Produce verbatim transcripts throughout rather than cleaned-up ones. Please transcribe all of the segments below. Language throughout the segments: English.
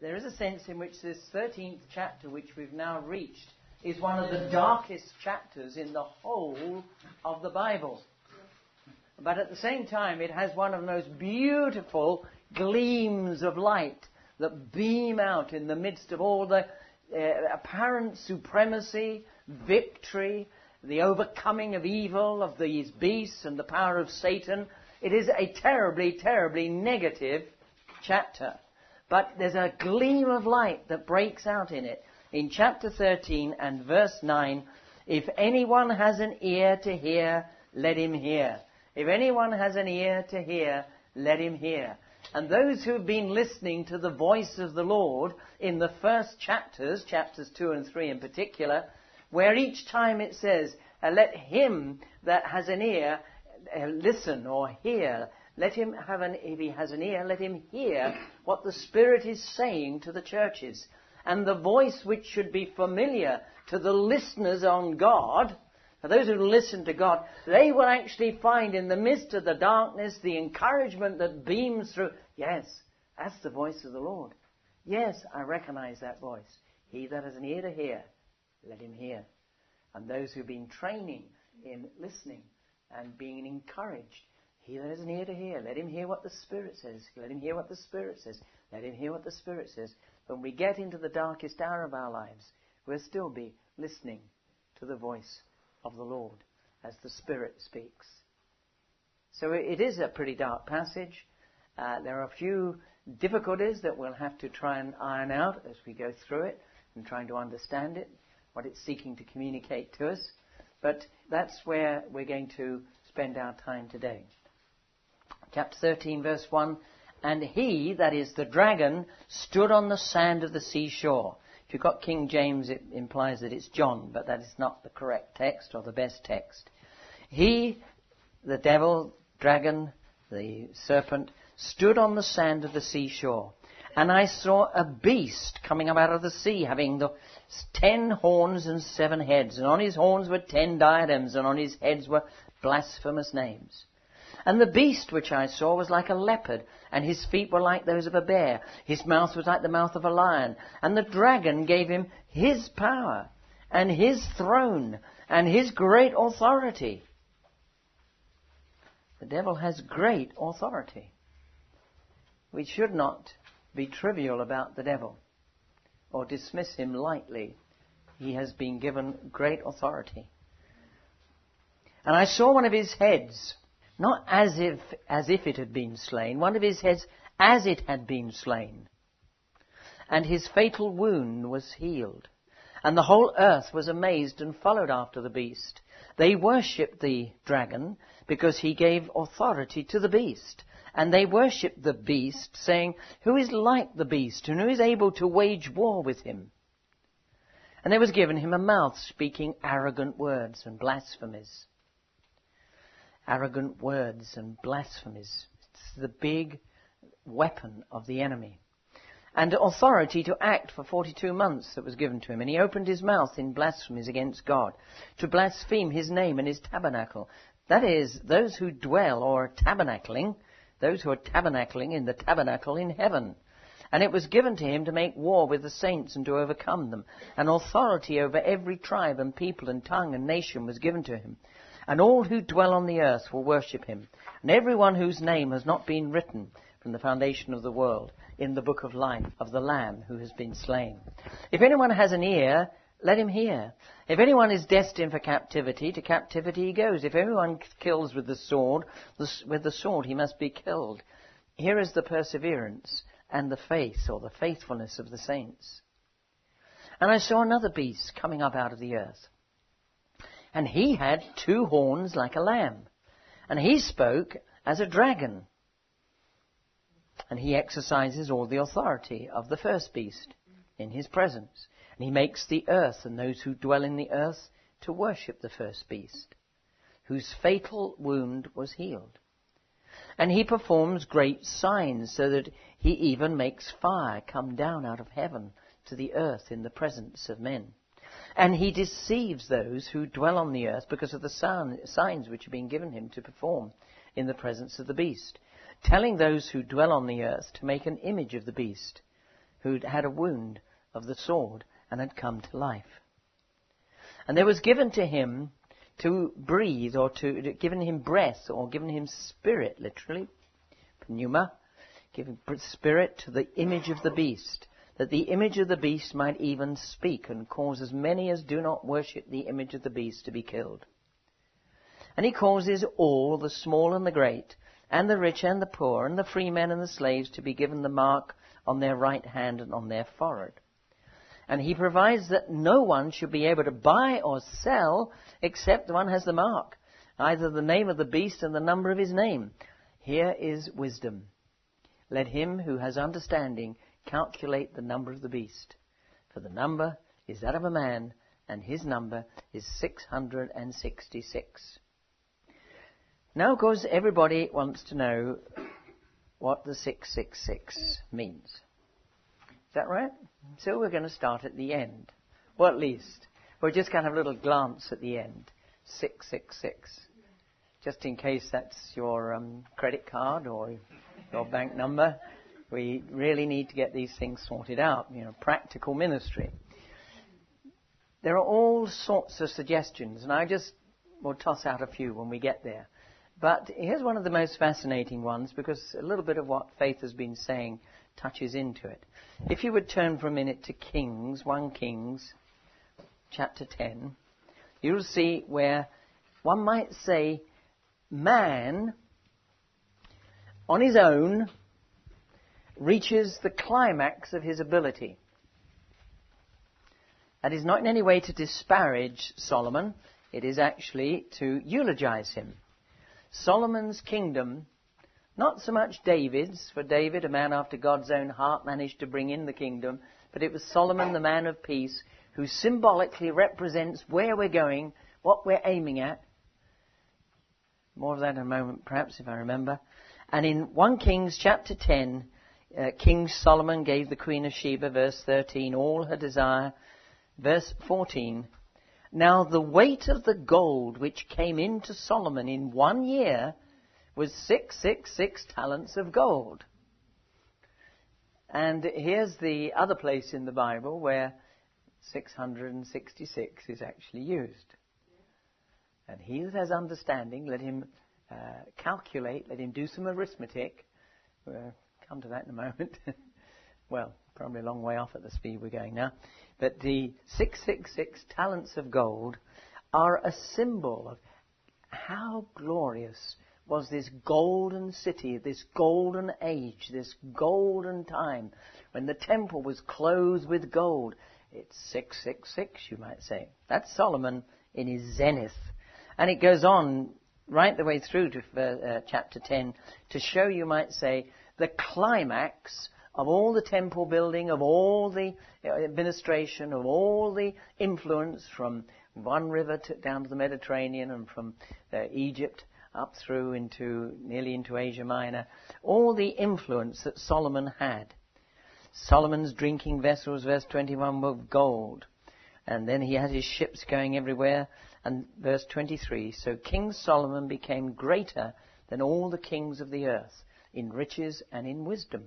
there is a sense in which this thirteenth chapter, which we've now reached, is one of the darkest chapters in the whole of the Bible. But at the same time, it has one of the most beautiful gleams of light that beam out in the midst of all the uh, apparent supremacy, victory, the overcoming of evil, of these beasts and the power of Satan. It is a terribly, terribly negative chapter. But there's a gleam of light that breaks out in it. In chapter thirteen and verse nine, if anyone has an ear to hear, let him hear. If anyone has an ear to hear, let him hear. And those who have been listening to the voice of the Lord in the first chapters, chapters two and three in particular, where each time it says, uh, let him that has an ear uh, listen or hear. Let him have an, if he has an ear, let him hear what the Spirit is saying to the churches. And the voice which should be familiar to the listeners on God, for those who listen to God, they will actually find in the midst of the darkness the encouragement that beams through. Yes, that's the voice of the Lord. Yes, I recognize that voice. He that has an ear to hear, let him hear. And those who've been training in listening and being encouraged, he that has an ear to hear, let him hear what the Spirit says. Let him hear what the Spirit says. Let him hear what the Spirit says. When we get into the darkest hour of our lives, we'll still be listening to the voice of the Lord as the Spirit speaks. So it is a pretty dark passage. Uh, there are a few difficulties that we'll have to try and iron out as we go through it and trying to understand it, what it's seeking to communicate to us. But that's where we're going to spend our time today. Chapter thirteen, verse one, and he, that is the dragon, stood on the sand of the seashore. If you've got King James, it implies that it's John, but that is not the correct text or the best text. He, the devil, dragon, the serpent, stood on the sand of the seashore. And I saw a beast coming up out of the sea, having the ten horns and seven heads. And on his horns were ten diadems, and on his heads were blasphemous names. And the beast which I saw was like a leopard, and his feet were like those of a bear. His mouth was like the mouth of a lion. And the dragon gave him his power, and his throne, and his great authority. The devil has great authority. We should not be trivial about the devil, or dismiss him lightly. He has been given great authority. And I saw one of his heads, not as if as if it had been slain, one of his heads as it had been slain. And his fatal wound was healed. And the whole earth was amazed and followed after the beast. They worshipped the dragon because he gave authority to the beast. And they worshipped the beast, saying, who is like the beast, and who is able to wage war with him? And there was given him a mouth speaking arrogant words and blasphemies. Arrogant words and blasphemies. It's the big weapon of the enemy. And authority to act for forty-two months that was given to him. And he opened his mouth in blasphemies against God, to blaspheme his name and his tabernacle. That is, those who dwell or are tabernacling, those who are tabernacling in the tabernacle in heaven. And it was given to him to make war with the saints and to overcome them. And authority over every tribe and people and tongue and nation was given to him. And all who dwell on the earth will worship him. And everyone whose name has not been written from the foundation of the world in the book of life of the Lamb who has been slain. If anyone has an ear, let him hear. If anyone is destined for captivity, to captivity he goes. If anyone kills with the sword, with the sword he must be killed. Here is the perseverance and the faith, or the faithfulness of the saints. And I saw another beast coming up out of the earth. And he had two horns like a lamb. And he spoke as a dragon. And he exercises all the authority of the first beast in his presence. And he makes the earth and those who dwell in the earth to worship the first beast, whose fatal wound was healed. And he performs great signs, so that he even makes fire come down out of heaven to the earth in the presence of men. And he deceives those who dwell on the earth because of the signs which have been given him to perform in the presence of the beast, telling those who dwell on the earth to make an image of the beast, who'd had a wound of the sword and had come to life. And there was given to him to breathe, or to given him breath, or given him spirit, literally, pneuma, given spirit to the image of the beast, that the image of the beast might even speak and cause as many as do not worship the image of the beast to be killed. And he causes all, the small and the great, and the rich and the poor, and the free men and the slaves, to be given the mark on their right hand and on their forehead. And he provides that no one should be able to buy or sell except the one has the mark, either the name of the beast and the number of his name. Here is wisdom. Let him who has understanding calculate the number of the beast. For the number is that of a man, and his number is six hundred sixty-six. Now, of course, everybody wants to know what the six six six means. Is that right? So we're going to start at the end. Well, at least. We're just going to have a little glance at the end. six six six. Just in case that's your um, credit card or your bank number. We really need to get these things sorted out. You know, practical ministry. There are all sorts of suggestions, and I just will toss out a few when we get there. But here's one of the most fascinating ones, because a little bit of what Faith has been saying touches into it. If you would turn for a minute to Kings, First Kings, chapter ten, you'll see where one might say man, on his own, reaches the climax of his ability. That is not in any way to disparage Solomon. It is actually to eulogize him. Solomon's kingdom, not so much David's, for David, a man after God's own heart, managed to bring in the kingdom, but it was Solomon, the man of peace, who symbolically represents where we're going, what we're aiming at. More of that in a moment, perhaps, if I remember. And in First Kings chapter ten, uh, King Solomon gave the Queen of Sheba, verse thirteen, all her desire. Verse fourteen, now the weight of the gold which came into Solomon in one year was six hundred sixty-six talents of gold. And here's the other place in the Bible where six hundred sixty-six is actually used. And he that has understanding, let him uh, calculate, let him do some arithmetic. We'll come to that in a moment. Well, probably a long way off at the speed we're going now. But the six hundred sixty-six talents of gold are a symbol of how glorious was this golden city, this golden age, this golden time, when the temple was clothed with gold. It's six hundred sixty-six, you might say. That's Solomon in his zenith. And it goes on right the way through to uh, chapter ten to show, you might say, the climax of all the temple building, of all the administration, of all the influence from one river to, down to the Mediterranean, and from uh, Egypt up through into nearly into Asia Minor, all the influence that Solomon had. Solomon's drinking vessels, verse twenty-one, were of gold. And then he had his ships going everywhere. And verse twenty-three, so King Solomon became greater than all the kings of the earth in riches and in wisdom.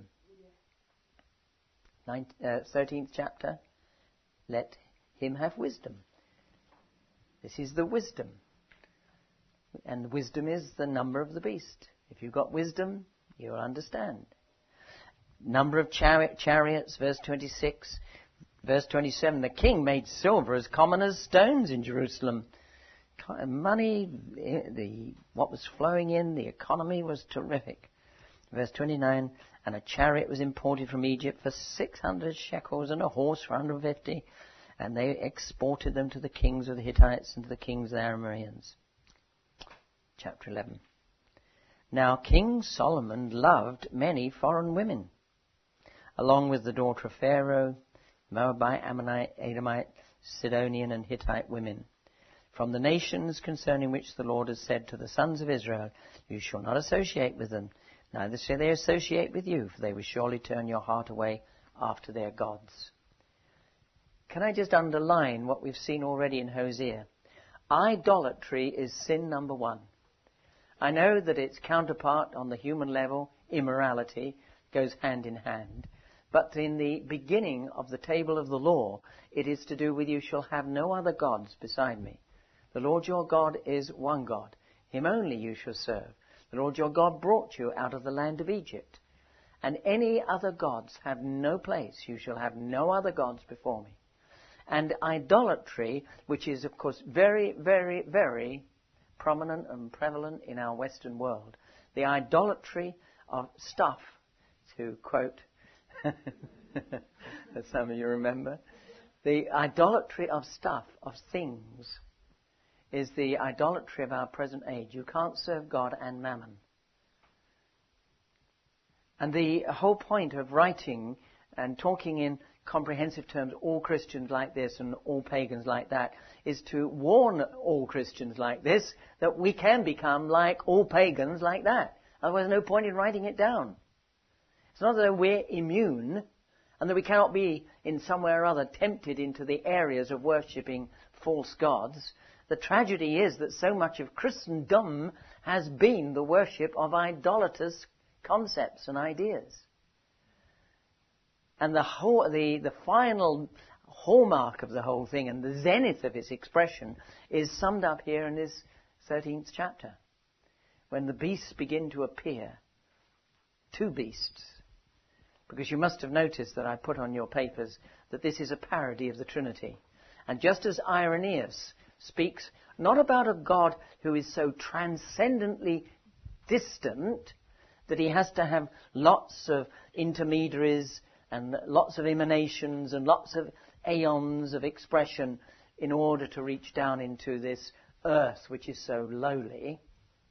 Ninth, uh, thirteenth chapter, let him have wisdom. This is the wisdom. And wisdom is the number of the beast. If you've got wisdom, you'll understand. Number of chari- chariots, verse twenty-six. Verse twenty-seven, the king made silver as common as stones in Jerusalem. Money, the what was flowing in, the economy was terrific. Verse twenty-nine, and a chariot was imported from Egypt for six hundred shekels, and a horse for one hundred fifty, and they exported them to the kings of the Hittites and to the kings of the Arameans. Chapter eleven. Now King Solomon loved many foreign women, along with the daughter of Pharaoh, Moabite, Ammonite, Edomite, Sidonian, and Hittite women, from the nations concerning which the Lord has said to the sons of Israel, you shall not associate with them, neither shall they associate with you, for they will surely turn your heart away after their gods. Can I just underline what we've seen already in Hosea? Idolatry is sin number one. I know that its counterpart on the human level, immorality, goes hand in hand. But in the beginning of the table of the law, it is to do with you shall have no other gods beside me. The Lord your God is one God. Him only you shall serve. The Lord your God brought you out of the land of Egypt. And any other gods have no place. You shall have no other gods before me. And idolatry, which is, of course, very, very, very prominent and prevalent in our Western world. The idolatry of stuff, to quote, as some of you remember. The idolatry of stuff, of things, is the idolatry of our present age. You can't serve God and mammon. And the whole point of writing and talking in comprehensive terms, all Christians like this and all pagans like that, is to warn all Christians like this that we can become like all pagans like that. Otherwise, no point in writing it down. It's not that we're immune and that we cannot be in some way or other tempted into the areas of worshipping false gods. The tragedy is that so much of Christendom has been the worship of idolatrous concepts and ideas. And the whole, the, the final hallmark of the whole thing and the zenith of its expression is summed up here in this thirteenth chapter, when the beasts begin to appear. Two beasts. Because you must have noticed that I put on your papers that this is a parody of the Trinity. And just as Irenaeus speaks not about a God who is so transcendently distant that he has to have lots of intermediaries and lots of emanations and lots of aeons of expression in order to reach down into this earth which is so lowly.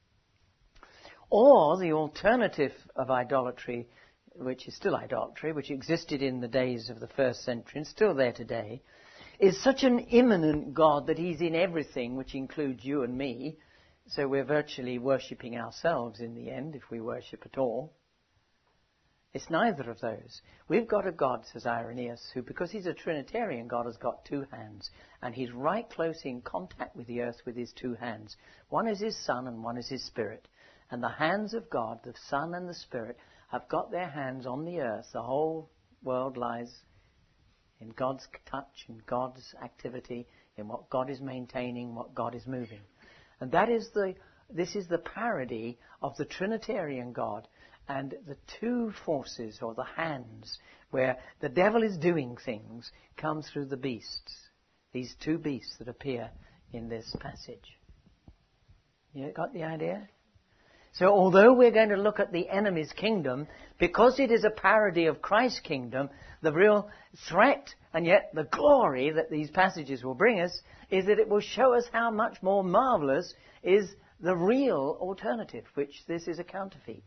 Or the alternative of idolatry, which is still idolatry, which existed in the days of the first century and still there today, is such an immanent God that he's in everything, which includes you and me. So we're virtually worshipping ourselves in the end, if we worship at all. It's neither of those. We've got a God, says Irenaeus, who, because he's a Trinitarian God, has got two hands. And he's right close in contact with the earth with his two hands. One is his Son and one is his Spirit. And the hands of God, the Son and the Spirit, have got their hands on the earth. The whole world lies in God's touch, in God's activity, in what God is maintaining, what God is moving. And that is the, this is the parody of the Trinitarian God and the two forces, or the hands, where the devil is doing things, come through the beasts. These two beasts that appear in this passage. You got the idea? So although we're going to look at the enemy's kingdom, because it is a parody of Christ's kingdom, the real threat and yet the glory that these passages will bring us is that it will show us how much more marvelous is the real alternative, which this is a counterfeit.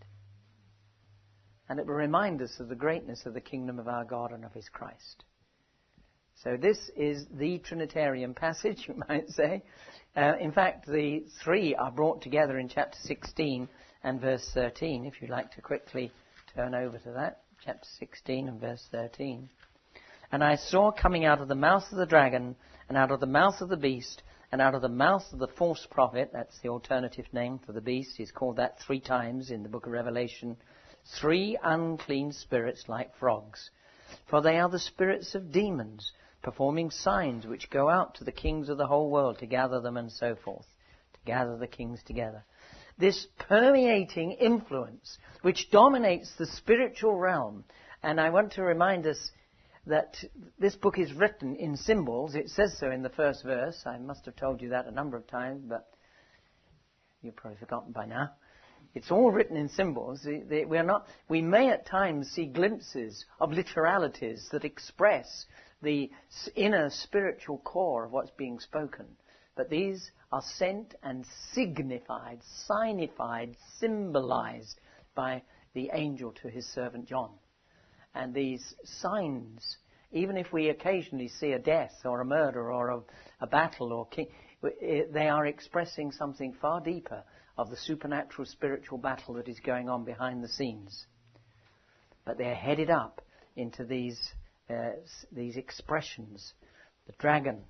And it will remind us of the greatness of the kingdom of our God and of his Christ. So this is the Trinitarian passage, you might say. Uh, in fact, the three are brought together in chapter sixteen and verse thirteen, if you'd like to quickly turn over to that. Chapter sixteen and verse thirteen. And I saw coming out of the mouth of the dragon, and out of the mouth of the beast, and out of the mouth of the false prophet, that's the alternative name for the beast, he's called that three times in the book of Revelation, three unclean spirits like frogs. For they are the spirits of demons, performing signs which go out to the kings of the whole world to gather them and so forth, to gather the kings together. This permeating influence which dominates the spiritual realm. And I want to remind us that this book is written in symbols. It says so in the first verse. I must have told you that a number of times, but you've probably forgotten by now. It's all written in symbols. We are not. We may at times see glimpses of literalities that express the inner spiritual core of what's being spoken. But these are sent and signified, signified, symbolized by the angel to his servant John. And these signs, even if we occasionally see a death or a murder or a, a battle or king, they are expressing something far deeper of the supernatural spiritual battle that is going on behind the scenes. But they're headed up into these uh, these expressions. The dragon,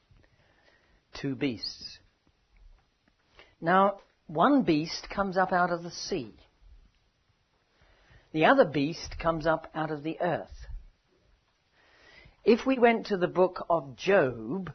two beasts. Now, one beast comes up out of the sea. The other beast comes up out of the earth. If we went to the book of Job,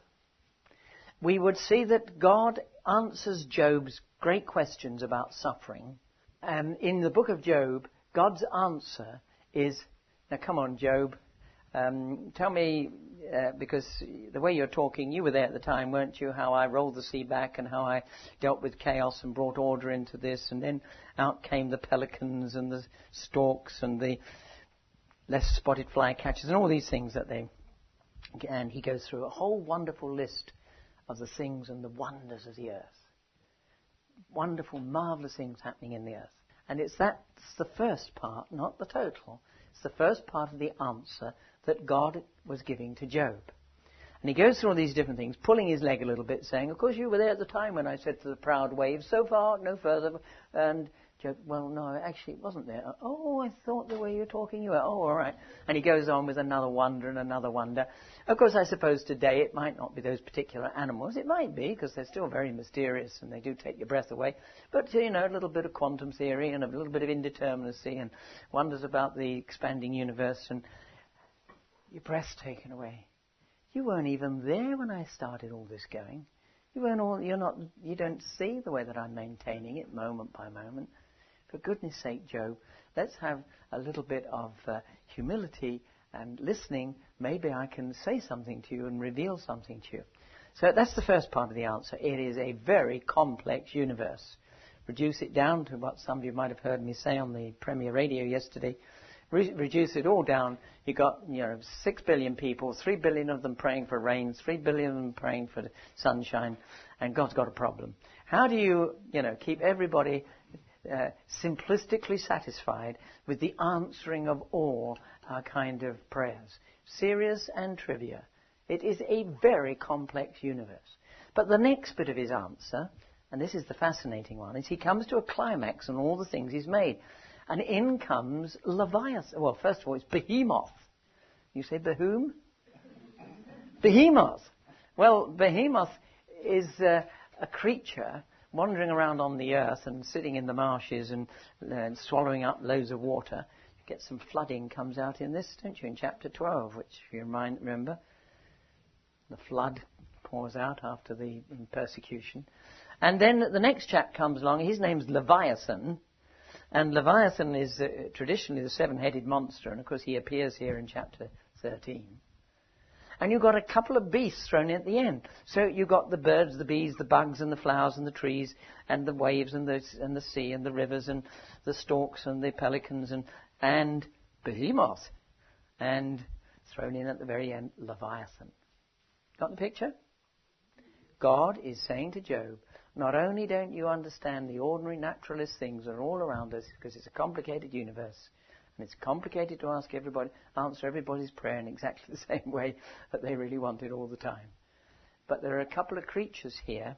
we would see that God answers Job's great questions about suffering. And in the book of Job, God's answer is, now come on, Job, um, tell me, uh, because the way you're talking, you were there at the time, weren't you, how I rolled the sea back and how I dealt with chaos and brought order into this, and then out came the pelicans and the storks and the less spotted flycatchers and all these things that they... And he goes through a whole wonderful list of the things and the wonders of the earth. Wonderful, marvellous things happening in the earth. And it's that's the first part, not the total. It's the first part of the answer that God was giving to Job. And he goes through all these different things, pulling his leg a little bit, saying, of course you were there at the time when I said to the proud waves, so far, no further. And Job, well, no, actually it wasn't there. Oh, I thought the way you're talking you were. Oh, all right. And he goes on with another wonder and another wonder. Of course, I suppose today it might not be those particular animals. It might be, because they're still very mysterious and they do take your breath away. But, you know, a little bit of quantum theory and a little bit of indeterminacy and wonders about the expanding universe, and your breath's taken away. You weren't even there when I started all this going. You weren't all, you're not, you don't see the way that I'm maintaining it moment by moment. For goodness sake, Job, let's have a little bit of uh, humility and listening. Maybe I can say something to you and reveal something to you. So that's the first part of the answer. It is a very complex universe. Reduce it down to what some of you might have heard me say on the Premier Radio yesterday. Re- reduce it all down. You've got, you know, six billion people, three billion of them praying for rain, three billion of them praying for sunshine, and God's got a problem. How do you, you know, keep everybody Uh, simplistically satisfied with the answering of all our kind of prayers? Serious and trivia. It is a very complex universe. But the next bit of his answer, and this is the fascinating one, is he comes to a climax on all the things he's made. And in comes Leviathan. Well, first of all, it's Behemoth. You say Behum? Behemoth. Well, Behemoth is uh, a creature wandering around on the earth and sitting in the marshes and, uh, and swallowing up loads of water. You get some flooding comes out in this, don't you, in chapter twelve, which, if you remind, remember, the flood pours out after the persecution. And then the next chap comes along. His name's Leviathan. And Leviathan is uh, traditionally the seven-headed monster. And, of course, he appears here in chapter thirteen. And you've got a couple of beasts thrown in at the end. So you've got the birds, the bees, the bugs, and the flowers, and the trees, and the waves, and the, and the sea, and the rivers, and the storks, and the pelicans, and, and Behemoth. And thrown in at the very end, Leviathan. Got the picture? God is saying to Job, not only don't you understand the ordinary naturalist things that are all around us, because it's a complicated universe, and it's complicated to ask everybody, answer everybody's prayer in exactly the same way that they really want it all the time. But there are a couple of creatures here,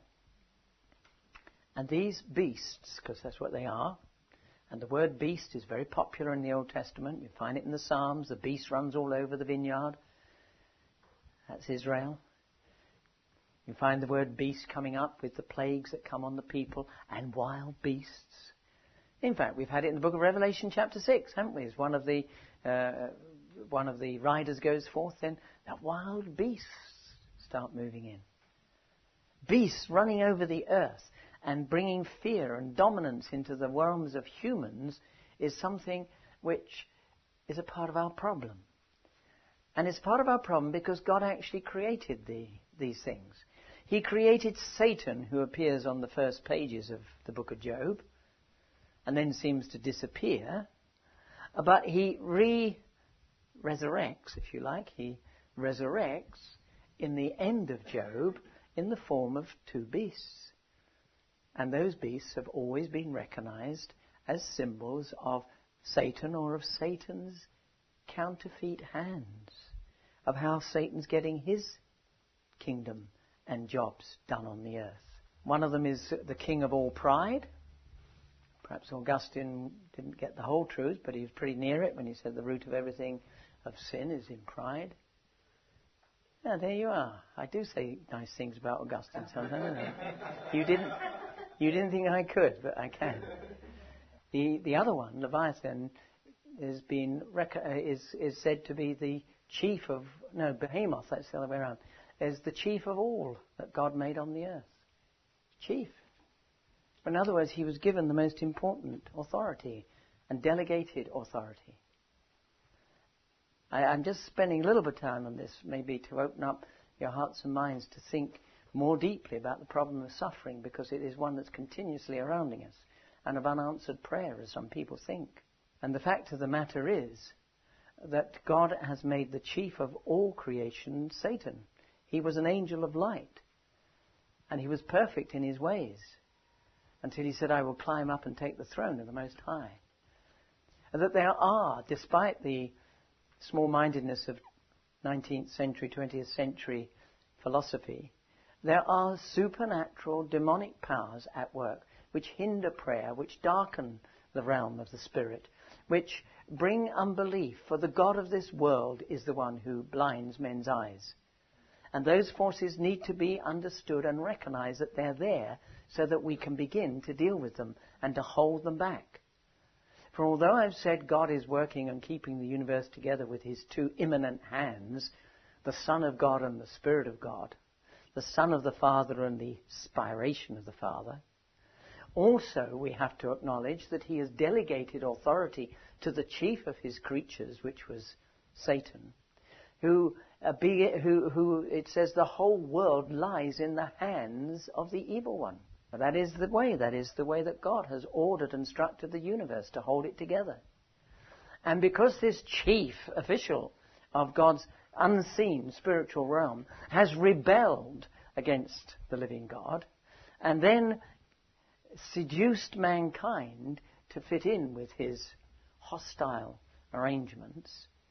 and these beasts, because that's what they are, and the word beast is very popular in the Old Testament. You find it in the Psalms. The beast runs all over the vineyard. That's Israel. You find the word beast coming up with the plagues that come on the people, and wild beasts. In fact, we've had it in the book of Revelation chapter six, haven't we? As one of the uh, one of the riders goes forth, then that wild beasts start moving in. Beasts running over the earth and bringing fear and dominance into the realms of humans is something which is a part of our problem. And it's part of our problem because God actually created the, these things. He created Satan, who appears on the first pages of the book of Job, and then seems to disappear, but he re-resurrects, if you like. He resurrects in the end of Job in the form of two beasts. And those beasts have always been recognized as symbols of Satan, or of Satan's counterfeit hands, of how Satan's getting his kingdom and jobs done on the earth. One of them is the king of all pride. Perhaps Augustine didn't get the whole truth, but he was pretty near it when he said the root of everything of sin is in pride. Yeah, there you are. I do say nice things about Augustine sometimes. You didn't, you didn't think I could, but I can. The the other one, Leviathan, is been is is said to be the chief of, no, Behemoth, that's the other way around, is the chief of all that God made on the earth. Chief. In other words, he was given the most important authority and delegated authority. I, I'm just spending a little bit of time on this, maybe to open up your hearts and minds to think more deeply about the problem of suffering, because it is one that's continuously surrounding us, and of unanswered prayer, as some people think. And the fact of the matter is that God has made the chief of all creation Satan. He was an angel of light, and he was perfect in his ways, until he said, I will climb up and take the throne of the Most High. And that there are, despite the small-mindedness of nineteenth century, twentieth century philosophy, there are supernatural demonic powers at work which hinder prayer, which darken the realm of the Spirit, which bring unbelief, for the God of this world is the one who blinds men's eyes. And those forces need to be understood and recognized that they're there so that we can begin to deal with them and to hold them back. For although I've said God is working and keeping the universe together with his two immanent hands, the Son of God and the Spirit of God, the Son of the Father and the spiration of the Father, also we have to acknowledge that he has delegated authority to the chief of his creatures, which was Satan, who, uh, be, who, who it says the whole world lies in the hands of the evil one. Now, that is the way, that is the way that God has ordered and structured the universe to hold it together. And because this chief official of God's unseen spiritual realm has rebelled against the living God, and then seduced mankind to fit in with his hostile arrangements,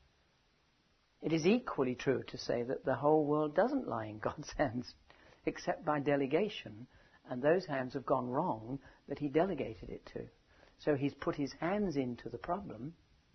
it is equally true to say that the whole world doesn't lie in God's hands, except by delegation, and those hands have gone wrong that he delegated it to. So he's put his hands into the problem,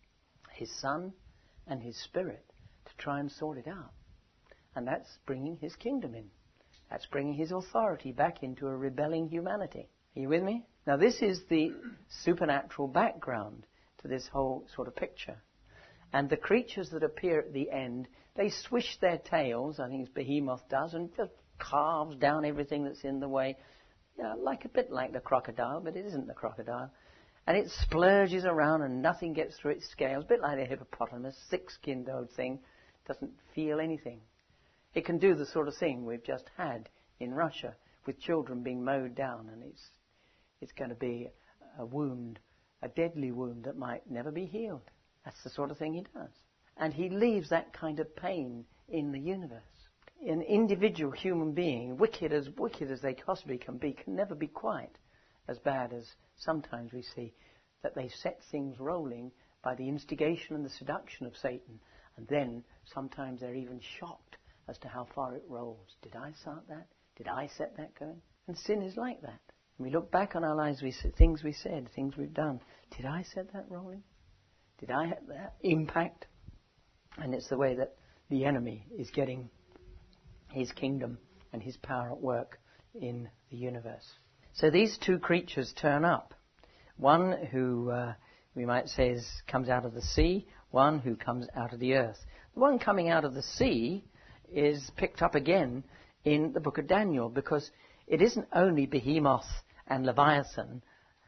his Son and his Spirit, to try and sort it out. And that's bringing his kingdom in. That's bringing his authority back into a rebelling humanity. Are you with me? Now this is the supernatural background to this whole sort of picture. And the creatures that appear at the end, they swish their tails, I think it's Behemoth does, and just carves down everything that's in the way. Yeah, like a bit like the crocodile, but it isn't the crocodile. And it splurges around and nothing gets through its scales, a bit like a hippopotamus, thick-skinned old thing, doesn't feel anything. It can do the sort of thing we've just had in Russia with children being mowed down, and it's it's going to be a wound, a deadly wound that might never be healed. That's the sort of thing he does. And he leaves that kind of pain in the universe. An individual human being, wicked as wicked as they possibly can be, can never be quite as bad as sometimes we see that they set things rolling by the instigation and the seduction of Satan. And then sometimes they're even shocked as to how far it rolls. Did I start that? Did I set that going? And sin is like that. We look back on our lives, we see things we said, things we've done. Did I set that rolling? Did I have that impact? And it's the way that the enemy is getting his kingdom and his power at work in the universe. So these two creatures turn up. One who uh, we might say is, comes out of the sea, one who comes out of the earth. The one coming out of the sea is picked up again in the book of Daniel, because it isn't only Behemoth and Leviathan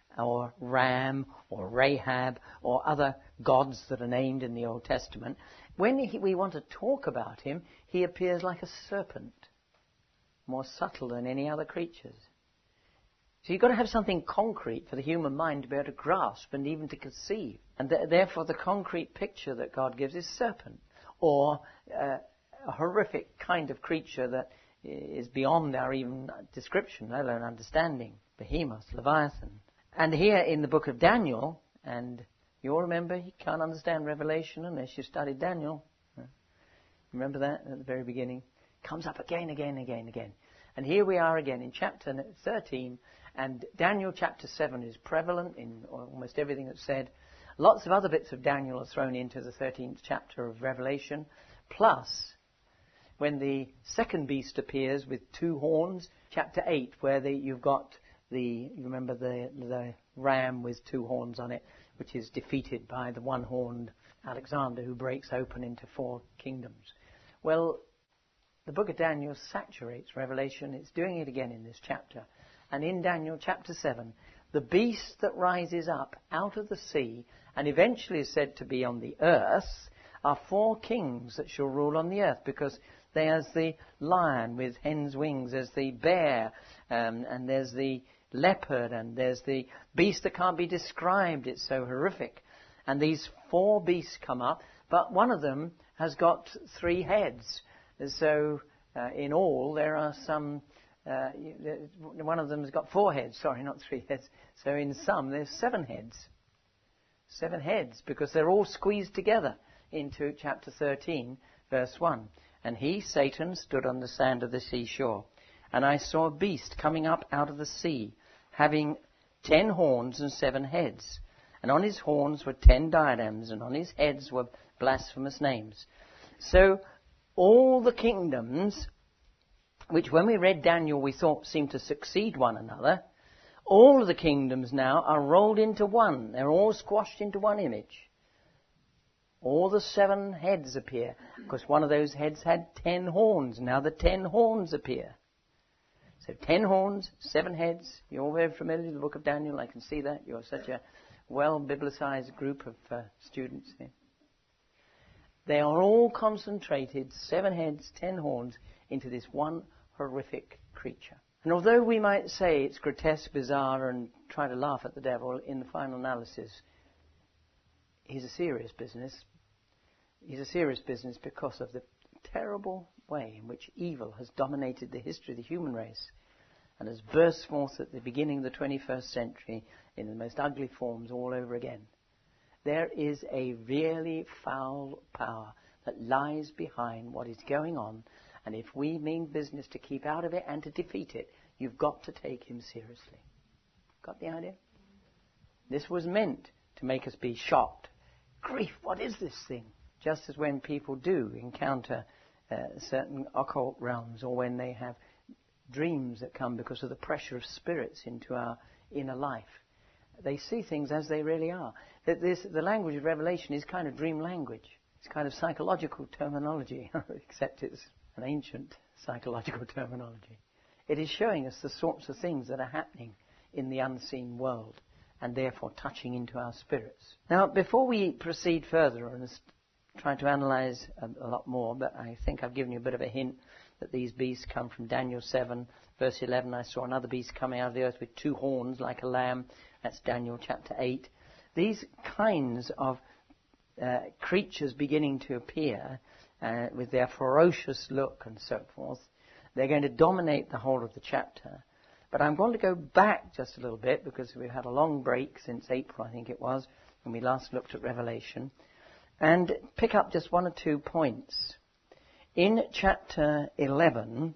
or Ram or Rahab or other gods that are named in the Old Testament. When he, we want to talk about him, he appears like a serpent, more subtle than any other creatures. So you've got to have something concrete for the human mind to be able to grasp and even to conceive. And th- therefore the concrete picture that God gives is serpent, or uh, a horrific kind of creature that is beyond our even description, let alone understanding. Behemoth, Leviathan. And here in the book of Daniel, and you all remember, you can't understand Revelation unless you studied Daniel. Remember that at the very beginning? Comes up again, again, again, again. And here we are again in chapter thirteen, and Daniel chapter seven is prevalent in almost everything that's said. Lots of other bits of Daniel are thrown into the thirteenth chapter of Revelation. Plus, when the second beast appears with two horns, chapter eight, where the, you've got the, you remember the, the ram with two horns on it, which is defeated by the one-horned Alexander, who breaks open into four kingdoms. Well, the book of Daniel saturates Revelation. It's doing it again in this chapter. And in Daniel chapter seven, the beast that rises up out of the sea and eventually is said to be on the earth are four kings that shall rule on the earth, because there's the lion with hen's wings, there's the bear, um, and there's the leopard, and there's the beast that can't be described. It's so horrific. And these four beasts come up, but one of them has got three heads. So uh, in all, there are some... Uh, one of them has got four heads, sorry, not three heads. So in some, there's seven heads. Seven heads, because they're all squeezed together into chapter thirteen, verse one. And he, Satan, stood on the sand of the seashore. And I saw a beast coming up out of the sea, having ten horns and seven heads. And on his horns were ten diadems, and on his heads were blasphemous names. So all the kingdoms, which when we read Daniel we thought seemed to succeed one another, all of the kingdoms now are rolled into one. They're all squashed into one image. All the seven heads appear, because one of those heads had ten horns. Now the ten horns appear. So ten horns, seven heads. You're all very familiar with the book of Daniel. I can see that. You're such a well-biblicized group of uh, students here. They are all concentrated, seven heads, ten horns, into this one horrific creature. And although we might say it's grotesque, bizarre, and try to laugh at the devil, in the final analysis, he's a serious business. He's a serious business because of the terrible way in which evil has dominated the history of the human race and has burst forth at the beginning of the twenty-first century in the most ugly forms all over again. There is a really foul power that lies behind what is going on. And if we mean business to keep out of it and to defeat it, you've got to take him seriously. Got the idea? This was meant to make us be shocked. Grief, what is this thing? Just as when people do encounter uh, certain occult realms, or when they have dreams that come because of the pressure of spirits into our inner life, they see things as they really are. That this, the language of Revelation is kind of dream language. It's kind of psychological terminology, except it's an ancient psychological terminology. It is showing us the sorts of things that are happening in the unseen world, and therefore touching into our spirits. Now, before we proceed further and try to analyze a, a lot more, but I think I've given you a bit of a hint that these beasts come from Daniel seven, verse eleven. I saw another beast coming out of the earth with two horns like a lamb. That's Daniel chapter eight. These kinds of uh, creatures beginning to appear uh, with their ferocious look and so forth, they're going to dominate the whole of the chapter. But I'm going to go back just a little bit, because we've had a long break since April, I think it was, when we last looked at Revelation, and pick up just one or two points. In chapter eleven,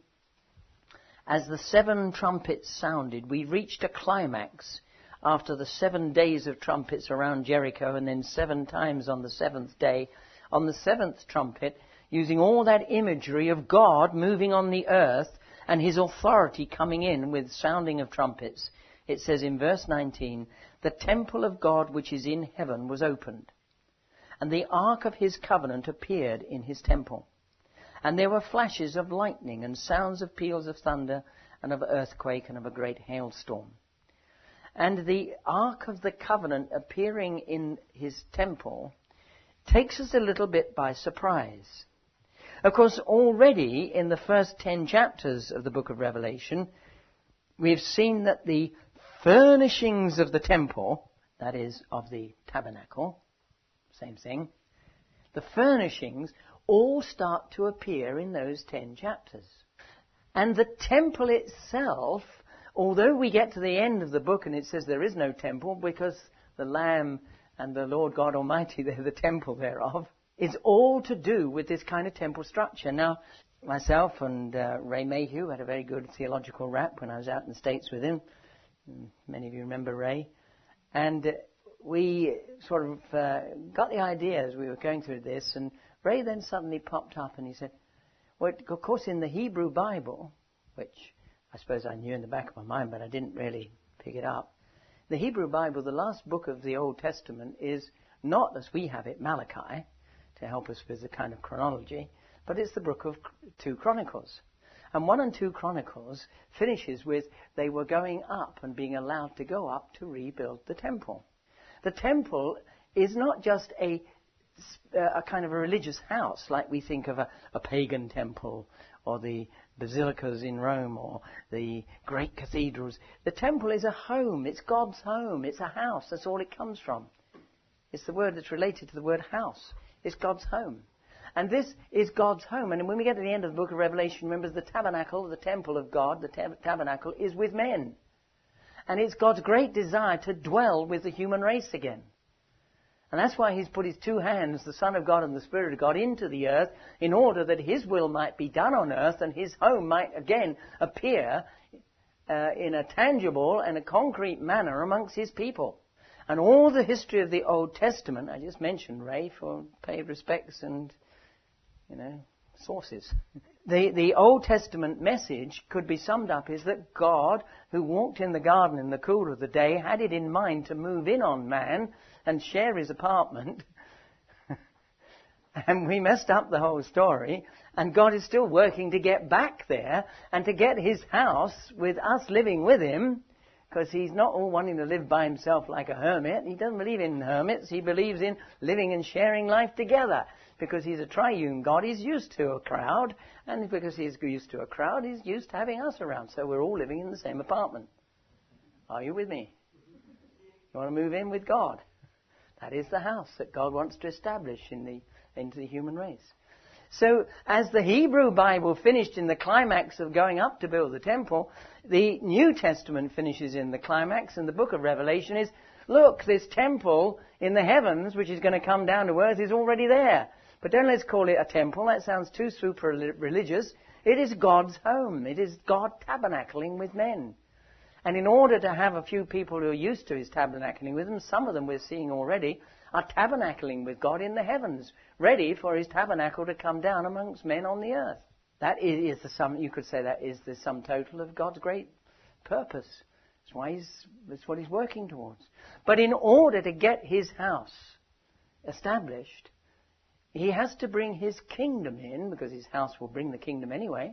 as the seven trumpets sounded, we reached a climax after the seven days of trumpets around Jericho, and then seven times on the seventh day. On the seventh trumpet, using all that imagery of God moving on the earth and his authority coming in with sounding of trumpets, it says in verse nineteen, the temple of God which is in heaven was opened, and the ark of his covenant appeared in his temple. And there were flashes of lightning and sounds of peals of thunder and of earthquake and of a great hailstorm. And the ark of the covenant appearing in his temple takes us a little bit by surprise. Of course, already in the first ten chapters of the book of Revelation, we've seen that the furnishings of the temple, that is, of the tabernacle, same thing, the furnishings all start to appear in those ten chapters. And the temple itself, although we get to the end of the book and it says there is no temple because the Lamb and the Lord God Almighty, they're the temple thereof, it's all to do with this kind of temple structure. Now, myself and uh, Ray Mayhew had a very good theological rap when I was out in the States with him. Many of you remember Ray. And uh, we sort of uh, got the idea as we were going through this, and Ray then suddenly popped up and he said, well, of course in the Hebrew Bible, which I suppose I knew in the back of my mind, but I didn't really pick it up. The Hebrew Bible, the last book of the Old Testament, is not as we have it, Malachi, to help us with the kind of chronology, but it's the book of two Chronicles. And one and two Chronicles finishes with they were going up and being allowed to go up to rebuild the temple. The temple is not just a, a kind of a religious house like we think of a, a pagan temple or the basilicas in Rome or the great cathedrals. The temple is a home. It's God's home. It's a house. That's all it comes from. It's the word that's related to the word house. It's God's home. And this is God's home. And when we get to the end of the book of Revelation, remember the tabernacle, the temple of God, the tab- tabernacle is with men. And it's God's great desire to dwell with the human race again. And that's why he's put his two hands, the Son of God and the Spirit of God, into the earth in order that his will might be done on earth and his home might again appear uh, in a tangible and a concrete manner amongst his people. And all the history of the Old Testament, I just mentioned, Ray, for paid respects and, you know, sources. The, the Old Testament message could be summed up is that God, who walked in the garden in the cool of the day, had it in mind to move in on man and share his apartment. And we messed up the whole story. And God is still working to get back there and to get his house with us living with him. Because he's not all wanting to live by himself like a hermit. He doesn't believe in hermits. He believes in living and sharing life together. Because he's a triune God, he's used to a crowd. And because he's used to a crowd, he's used to having us around. So we're all living in the same apartment. Are you with me? You want to move in with God? That is the house that God wants to establish in the, into the human race. So, as the Hebrew Bible finished in the climax of going up to build the temple, the New Testament finishes in the climax, and the book of Revelation is, look, this temple in the heavens, which is going to come down to earth, is already there. But don't let's call it a temple. That sounds too super religious. It is God's home. It is God tabernacling with men. And in order to have a few people who are used to his tabernacling with them, some of them we're seeing already, are tabernacling with God in the heavens, ready for his tabernacle to come down amongst men on the earth. That is the sum, you could say that is the sum total of God's great purpose. That's why he's, that's what he's working towards. But in order to get his house established, he has to bring his kingdom in, because his house will bring the kingdom anyway.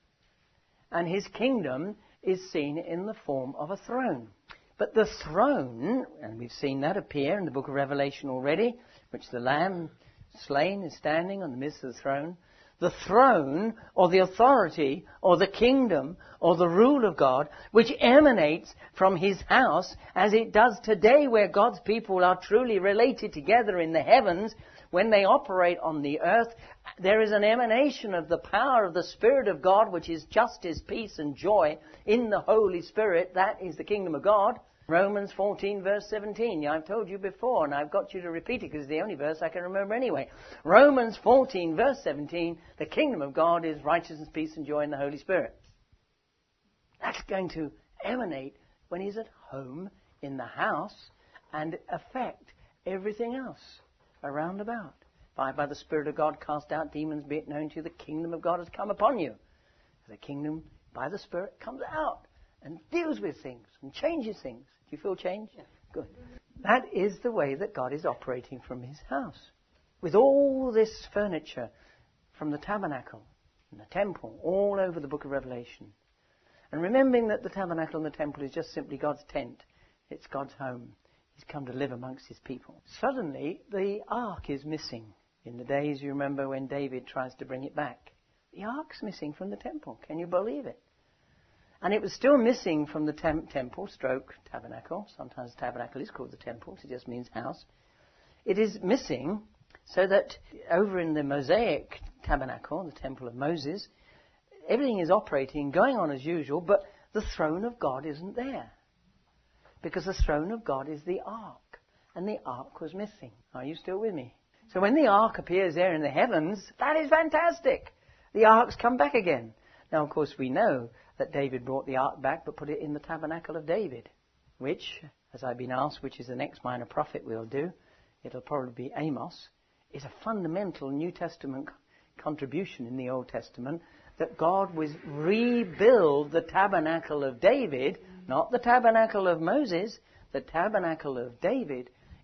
And his kingdom is seen in the form of a throne. But the throne, and we've seen that appear in the book of Revelation already, which the Lamb slain is standing on the midst of the throne. The throne, or the authority, or the kingdom, or the rule of God, which emanates from his house, as it does today where God's people are truly related together in the heavens. When they operate on the earth, there is an emanation of the power of the Spirit of God, which is justice, peace, and joy in the Holy Spirit. That is the kingdom of God. Romans fourteen, verse seventeen. Yeah, I've told you before, and I've got you to repeat it because it's the only verse I can remember anyway. Romans fourteen, verse seventeen. The kingdom of God is righteousness, peace, and joy in the Holy Spirit. That's going to emanate when he's at home in the house and affect everything else around about. By, by the Spirit of God cast out demons, be it known to you, the kingdom of God has come upon you. The kingdom, by the Spirit, comes out and deals with things and changes things. Do you feel change? Yeah. Good. That is the way that God is operating from his house. With all this furniture from the tabernacle and the temple all over the book of Revelation. And remembering that the tabernacle and the temple is just simply God's tent. It's God's home. He's come to live amongst his people. Suddenly, the ark is missing. In the days, you remember, when David tries to bring it back. The ark's missing from the temple. Can you believe it? And it was still missing from the tem- temple, stroke, tabernacle. Sometimes tabernacle is called the temple. It just means house. It is missing so that over in the Mosaic tabernacle, the temple of Moses, everything is operating, going on as usual, but the throne of God isn't there. Because the throne of God is the ark. And the ark was missing. Are you still with me? So when the ark appears there in the heavens, that is fantastic. The ark's come back again. Now, of course, we know that David brought the ark back, but put it in the tabernacle of David, which, as I've been asked, which is the next minor prophet we'll do, it'll probably be Amos, is a fundamental New Testament contribution in the Old Testament, that God was rebuild the tabernacle of David, not the tabernacle of Moses, the tabernacle of David,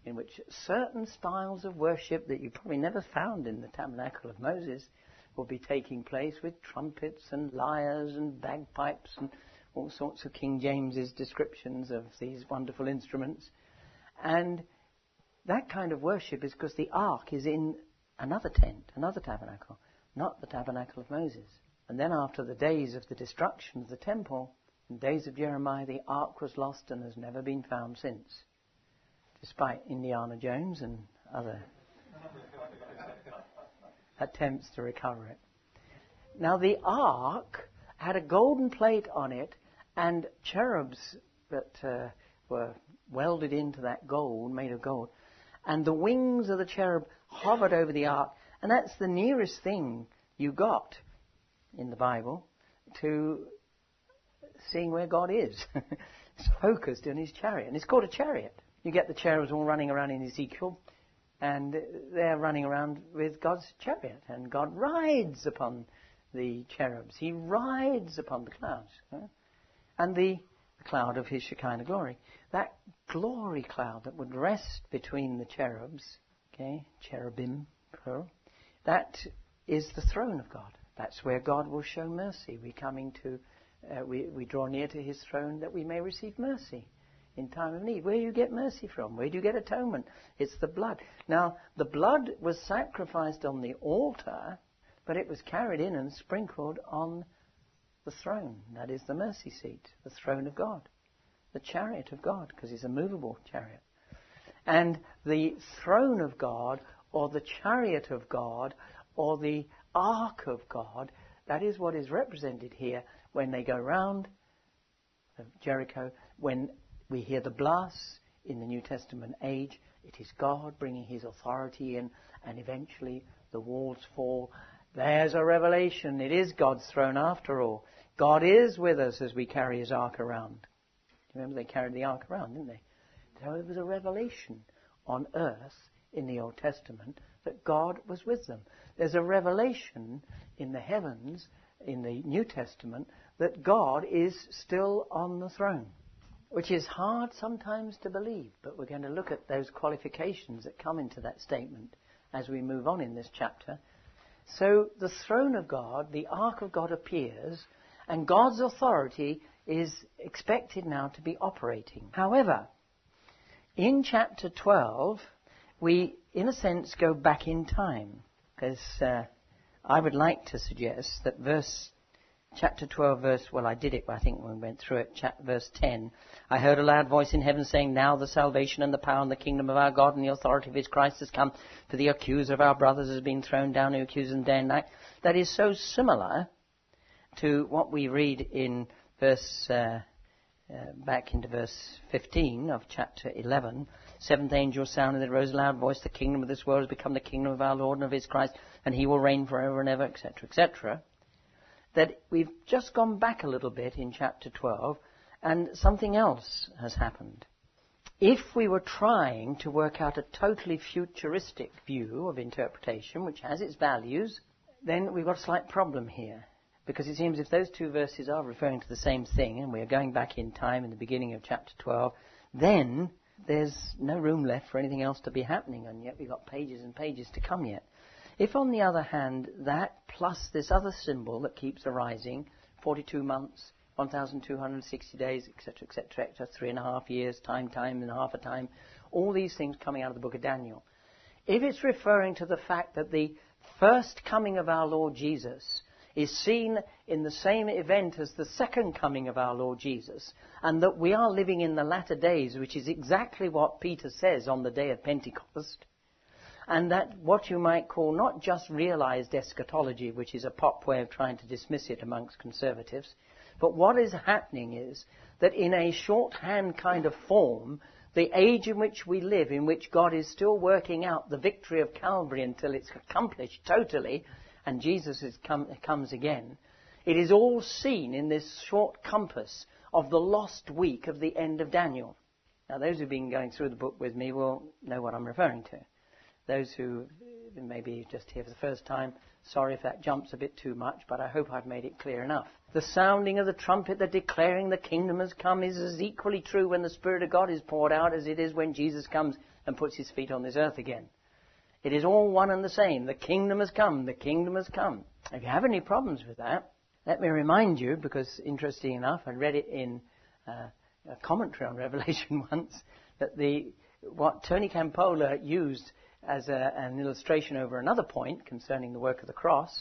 in which certain styles of worship that you probably never found in the tabernacle of Moses will be taking place with trumpets and lyres and bagpipes and all sorts of King James's descriptions of these wonderful instruments. And that kind of worship is because the ark is in another tent, another tabernacle, not the tabernacle of Moses. And then after the days of the destruction of the temple, in the days of Jeremiah, the ark was lost and has never been found since, despite Indiana Jones and other attempts to recover it. Now the ark had a golden plate on it and cherubs that uh, were welded into that gold, made of gold. And the wings of the cherub hovered over the ark. And that's the nearest thing you got in the Bible to seeing where God is. It's focused in his chariot. And it's called a chariot. You get the cherubs all running around in Ezekiel. And they're running around with God's chariot. And God rides upon the cherubs. He rides upon the clouds. Right? And the cloud of his Shekinah glory. That glory cloud that would rest between the cherubs, okay, cherubim, plural, that is the throne of God. That's where God will show mercy. We're coming to, uh, we, we draw near to his throne that we may receive mercy in time of need. Where do you get mercy from? Where do you get atonement? It's the blood. Now, the blood was sacrificed on the altar, but it was carried in and sprinkled on the throne. That is the mercy seat, the throne of God, the chariot of God, because it's a movable chariot. And the throne of God, or the chariot of God, or the ark of God, that is what is represented here when they go round Jericho. When we hear the blasts in the New Testament age, it is God bringing his authority in, and eventually the walls fall. There's a revelation. It is God's throne after all. God is with us as we carry his ark around. Remember, they carried the ark around, didn't they? So it was a revelation on earth in the Old Testament that God was with them. There's a revelation in the heavens in the New Testament that God is still on the throne, which is hard sometimes to believe, but we're going to look at those qualifications that come into that statement as we move on in this chapter. So the throne of God, the ark of God appears, and God's authority is expected now to be operating. However, in chapter twelve, we, in a sense, go back in time, because uh, I would like to suggest that verse, chapter twelve, verse, well, I did it, I think, when we went through it, chapter, verse ten. I heard a loud voice in heaven saying, now the salvation and the power and the kingdom of our God and the authority of his Christ has come, for the accuser of our brothers has been thrown down, who accuses them day and night. That is so similar to what we read in verse, uh, uh, back into verse fifteen of chapter eleven. Seventh angel sounded, there rose a loud voice, the kingdom of this world has become the kingdom of our Lord and of his Christ, and he will reign forever and ever, et cetera, et cetera. That we've just gone back a little bit in chapter twelve, and something else has happened. If we were trying to work out a totally futuristic view of interpretation, which has its values, then we've got a slight problem here. Because it seems if those two verses are referring to the same thing, and we are going back in time in the beginning of chapter twelve, then there's no room left for anything else to be happening, and yet we've got pages and pages to come yet. If, on the other hand, that plus this other symbol that keeps arising, forty-two months, one thousand two hundred sixty days, et cetera, et cetera, et cetera, three and a half years, time, time, and half a time, all these things coming out of the book of Daniel. If it's referring to the fact that the first coming of our Lord Jesus is seen in the same event as the second coming of our Lord Jesus, and that we are living in the latter days, which is exactly what Peter says on the day of Pentecost, and that what you might call not just realized eschatology, which is a pop way of trying to dismiss it amongst conservatives, but what is happening is that in a shorthand kind of form, the age in which we live, in which God is still working out the victory of Calvary until it's accomplished totally, and Jesus is come, comes again, it is all seen in this short compass of the lost week of the end of Daniel. Now, those who've been going through the book with me will know what I'm referring to. Those who maybe just here for the first time, sorry if that jumps a bit too much, but I hope I've made it clear enough. The sounding of the trumpet, the declaring the kingdom has come, is as equally true when the Spirit of God is poured out as it is when Jesus comes and puts his feet on this earth again. It is all one and the same. The kingdom has come. The kingdom has come. If you have any problems with that, let me remind you, because interesting enough, I read it in uh, a commentary on Revelation once, that the what Tony Campola used as a, an illustration over another point concerning the work of the cross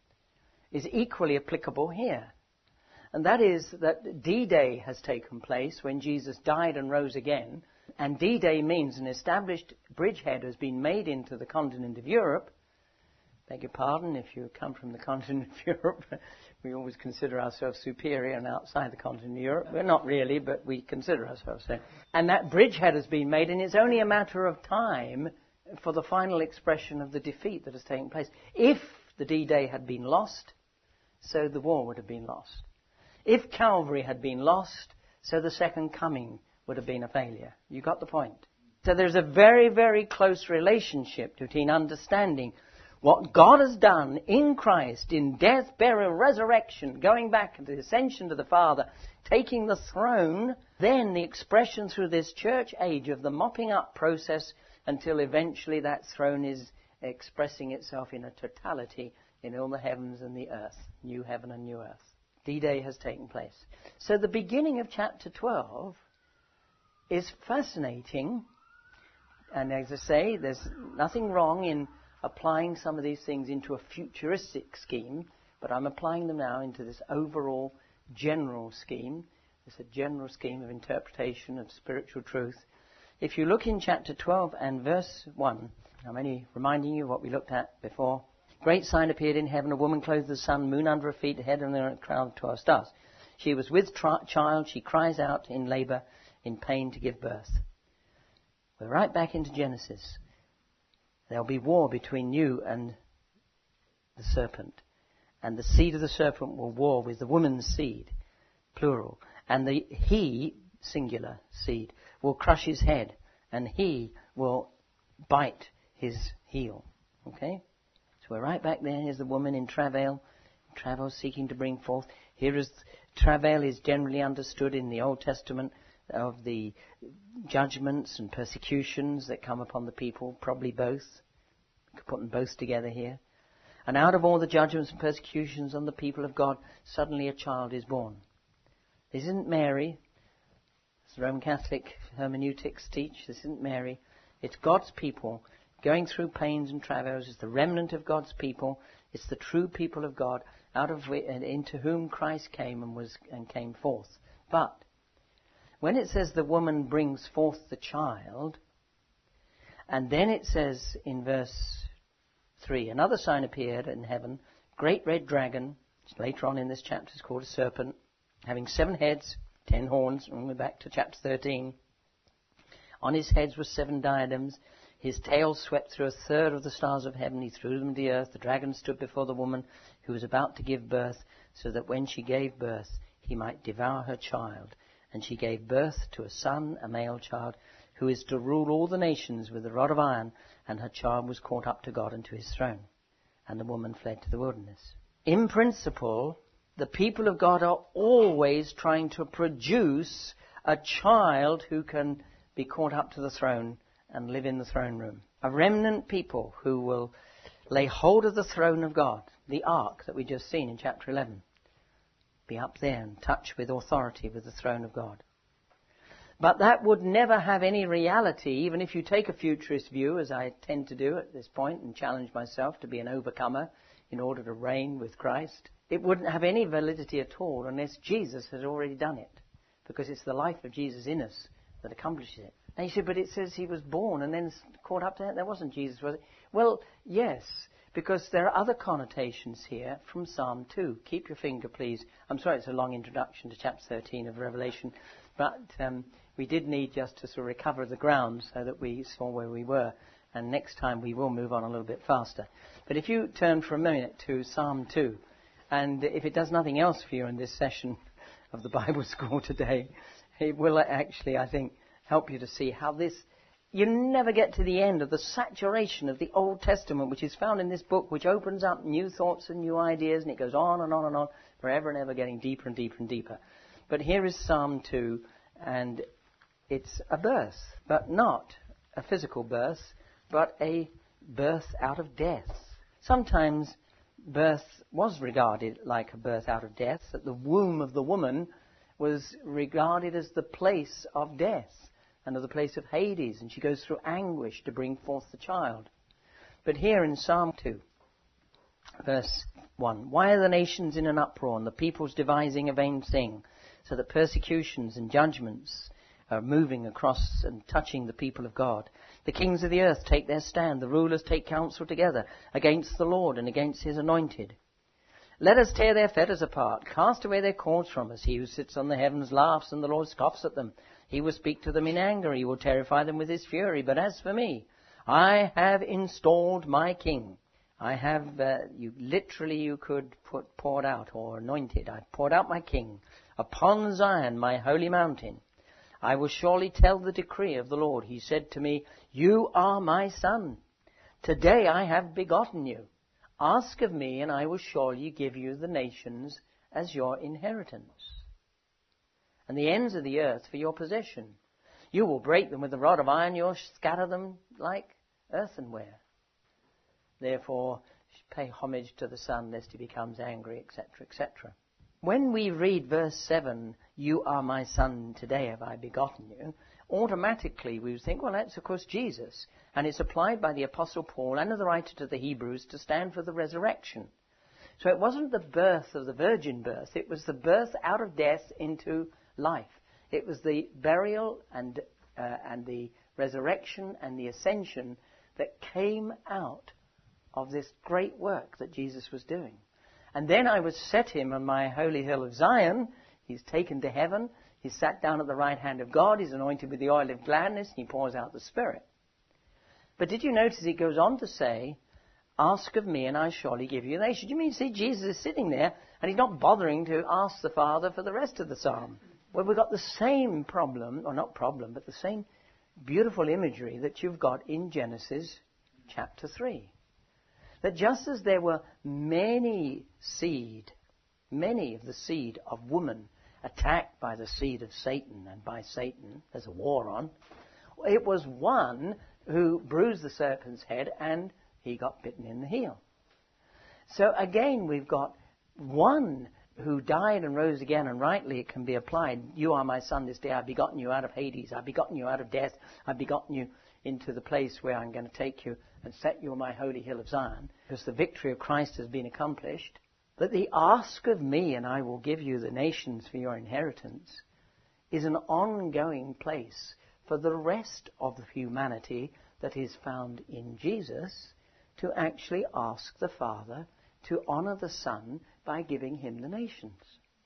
is equally applicable here. And that is that D-Day has taken place when Jesus died and rose again. And D-Day means an established bridgehead has been made into the continent of Europe. Beg your pardon, if you come from the continent of Europe, we always consider ourselves superior and outside the continent of Europe. We're not really, but we consider ourselves so. And that bridgehead has been made, and it's only a matter of time for the final expression of the defeat that has taken place. If the D-Day had been lost, so the war would have been lost. If Calvary had been lost, so the second coming would have been a failure. You got the point? So there's a very, very close relationship between understanding what God has done in Christ, in death, burial, resurrection, going back to the ascension to the Father, taking the throne, then the expression through this church age of the mopping up process until eventually that throne is expressing itself in a totality in all the heavens and the earth, new heaven and new earth. D-Day has taken place. So the beginning of chapter twelve is fascinating. And as I say, there's nothing wrong in applying some of these things into a futuristic scheme, but I'm applying them now into this overall general scheme. It's a general scheme of interpretation of spiritual truth. If you look in chapter twelve and verse one, I'm only reminding you of what we looked at before. Great sign appeared in heaven, a woman clothed with the sun, moon under her feet, head and a crown of twelve stars. She was with tri- child, she cries out in labour, in pain to give birth. We're right back into Genesis. There'll be war between you and the serpent. And the seed of the serpent will war with the woman's seed, plural. And the he, singular, seed, will crush his head. And he will bite his heel. Okay? So we're right back there. Here's the woman in travail. Travail seeking to bring forth. Here is, travail is generally understood in the Old Testament of the judgments and persecutions that come upon the people, probably both. We could put them both together here. And out of all the judgments and persecutions on the people of God, suddenly a child is born. This isn't Mary, as the Roman Catholic hermeneutics teach. This isn't Mary. It's God's people going through pains and travails. It's the remnant of God's people. It's the true people of God, out of which, and into whom Christ came and was and came forth. But when it says the woman brings forth the child, and then it says in verse three, another sign appeared in heaven, great red dragon, which later on in this chapter is called a serpent, having seven heads, ten horns, and we're back to chapter thirteen. On his heads were seven diadems. His tail swept through a third of the stars of heaven. He threw them to the earth. The dragon stood before the woman who was about to give birth, so that when she gave birth, he might devour her child. And she gave birth to a son, a male child, who is to rule all the nations with a rod of iron, and her child was caught up to God and to his throne. And the woman fled to the wilderness. In principle, the people of God are always trying to produce a child who can be caught up to the throne and live in the throne room. A remnant people who will lay hold of the throne of God, the ark that we just seen in chapter eleven. Be up there and touch with authority with the throne of God. But that would never have any reality, even if you take a futurist view, as I tend to do at this point, and challenge myself to be an overcomer in order to reign with Christ. It wouldn't have any validity at all unless Jesus has already done it, because it's the life of Jesus in us that accomplishes it. And you say, but it says he was born and then caught up to it. That wasn't Jesus, was it? Well, yes, because there are other connotations here from Psalm two. Keep your finger, please. I'm sorry it's a long introduction to chapter thirteen of Revelation, but um, we did need just to sort of recover the ground so that we saw where we were. And next time we will move on a little bit faster. But if you turn for a minute to Psalm two, and if it does nothing else for you in this session of the Bible School today, it will actually, I think, help you to see how this you never get to the end of the saturation of the Old Testament, which is found in this book, which opens up new thoughts and new ideas, and it goes on and on and on, forever and ever, getting deeper and deeper and deeper. But here is Psalm two, and it's a birth, but not a physical birth, but a birth out of death. Sometimes birth was regarded like a birth out of death, that the womb of the woman was regarded as the place of death and as the place of Hades, and she goes through anguish to bring forth the child. But here in Psalm two, verse one, why are the nations in an uproar and the peoples devising a vain thing, so that persecutions and judgments are moving across and touching the people of God? The kings of the earth take their stand, the rulers take counsel together against the Lord and against his anointed. Let us tear their fetters apart, cast away their cords from us. He who sits on the heavens laughs, and the Lord scoffs at them. He will speak to them in anger, he will terrify them with his fury. But as for me, I have installed my king. I have, uh, you literally you could put poured out or anointed. I've poured out my king upon Zion, my holy mountain. I will surely tell the decree of the Lord. He said to me, you are my son. Today I have begotten you. Ask of me, and I will surely give you the nations as your inheritance, and the ends of the earth for your possession. You will break them with a rod of iron, you'll scatter them like earthenware. Therefore, pay homage to the Son, lest he becomes angry, et cetera, et cetera. When we read verse seven, you are my son, today have I begotten you, automatically we would think, well, that's of course Jesus. And it's applied by the Apostle Paul and the writer to the Hebrews to stand for the resurrection. So it wasn't the birth of the virgin birth, it was the birth out of death into life. It was the burial and uh, and the resurrection and the ascension that came out of this great work that Jesus was doing. And then I would set him on my holy hill of Zion. He's taken to heaven. He's sat down at the right hand of God. He's anointed with the oil of gladness, and he pours out the Spirit. But did you notice it goes on to say, ask of me and I surely give you the nation. Do you mean, see, Jesus is sitting there and he's not bothering to ask the Father for the rest of the psalm? Well, we've got the same problem, or not problem, but the same beautiful imagery that you've got in Genesis chapter three. That just as there were many seed, many of the seed of woman attacked by the seed of Satan, and by Satan there's a war on, it was one who bruised the serpent's head and he got bitten in the heel. So again, we've got one who died and rose again, and rightly it can be applied. You are my son, this day I've begotten you out of Hades, I've begotten you out of death, I've begotten you into the place where I'm going to take you and set you on my holy hill of Zion, because the victory of Christ has been accomplished. But the ask of me and I will give you the nations for your inheritance is an ongoing place for the rest of the humanity that is found in Jesus to actually ask the Father to honor the Son by giving him the nations.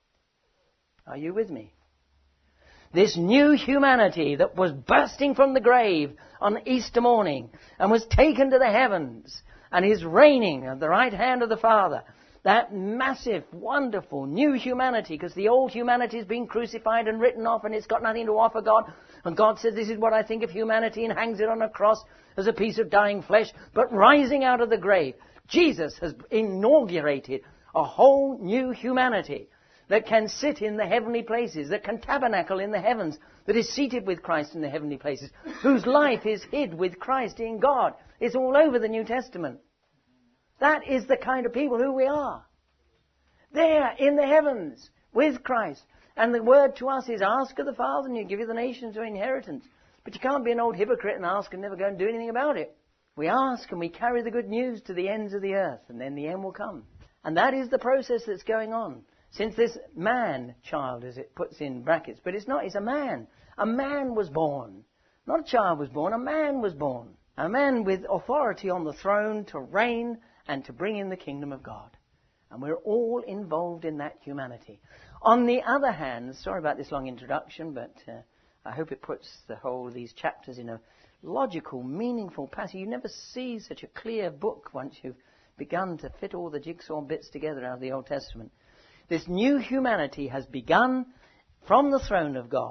Are you with me? This new humanity that was bursting from the grave on Easter morning and was taken to the heavens and is reigning at the right hand of the Father. That massive, wonderful new humanity, because the old humanity has been crucified and written off and it's got nothing to offer God. And God says, this is what I think of humanity, and hangs it on a cross as a piece of dying flesh. But rising out of the grave, Jesus has inaugurated a whole new humanity that can sit in the heavenly places, that can tabernacle in the heavens, that is seated with Christ in the heavenly places, whose life is hid with Christ in God. It's all over the New Testament. That is the kind of people who we are. There in the heavens with Christ. And the word to us is, ask of the Father and he'll give you the nations your inheritance. But you can't be an old hypocrite and ask and never go and do anything about it. We ask and we carry the good news to the ends of the earth, and then the end will come. And that is the process that's going on. Since this man child, as it puts in brackets, but it's not, it's a man. A man was born. Not a child was born, a man was born. A man with authority on the throne to reign and to bring in the kingdom of God. And we're all involved in that humanity. On the other hand, sorry about this long introduction, but uh, I hope it puts the whole of these chapters in a logical, meaningful passage. You never see such a clear book once you've begun to fit all the jigsaw bits together out of the Old Testament. This new humanity has begun from the throne of God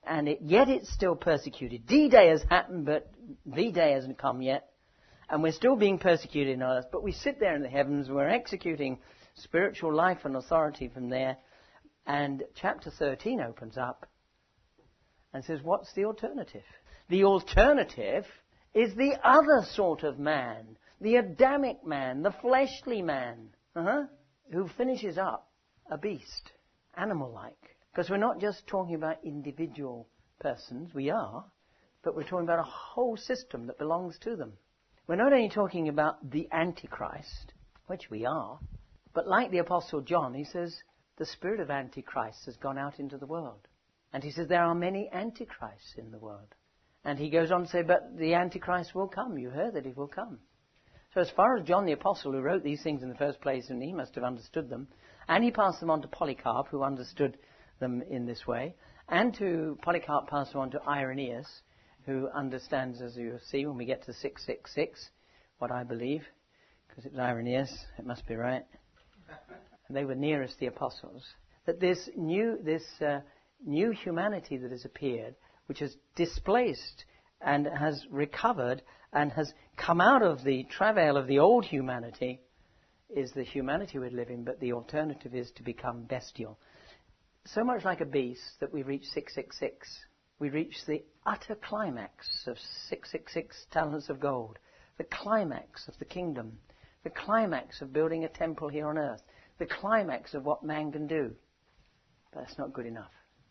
And it, yet it's still persecuted. D-Day has happened, but V-Day hasn't come yet. And we're still being persecuted on earth. But we sit there in the heavens. We're executing spiritual life and authority from there. And chapter thirteen opens up and says, what's the alternative? The alternative is the other sort of man. The Adamic man. The fleshly man. Uh-huh, who finishes up a beast. Animal-like. Because we're not just talking about individual persons, we are, but we're talking about a whole system that belongs to them. We're not only talking about the Antichrist, which we are, but like the Apostle John, he says, the spirit of Antichrist has gone out into the world. And he says there are many Antichrists in the world. And he goes on to say, but the Antichrist will come. You heard that he will come. So as far as John the Apostle, who wrote these things in the first place, and he must have understood them, and he passed them on to Polycarp, who understood them in this way, and to Polycarp passed them on to Irenaeus, who understands, as you'll see when we get to six six six, what I believe, because it was Irenaeus, it must be right. And they were nearest the apostles. That this new, this uh, new humanity that has appeared, which has displaced and has recovered and has come out of the travail of the old humanity, is the humanity we live in, but the alternative is to become bestial. So much like a beast that we reach six six six. We reach the utter climax of six six six talents of gold. The climax of the kingdom. The climax of building a temple here on earth. The climax of what man can do. But that's not good enough.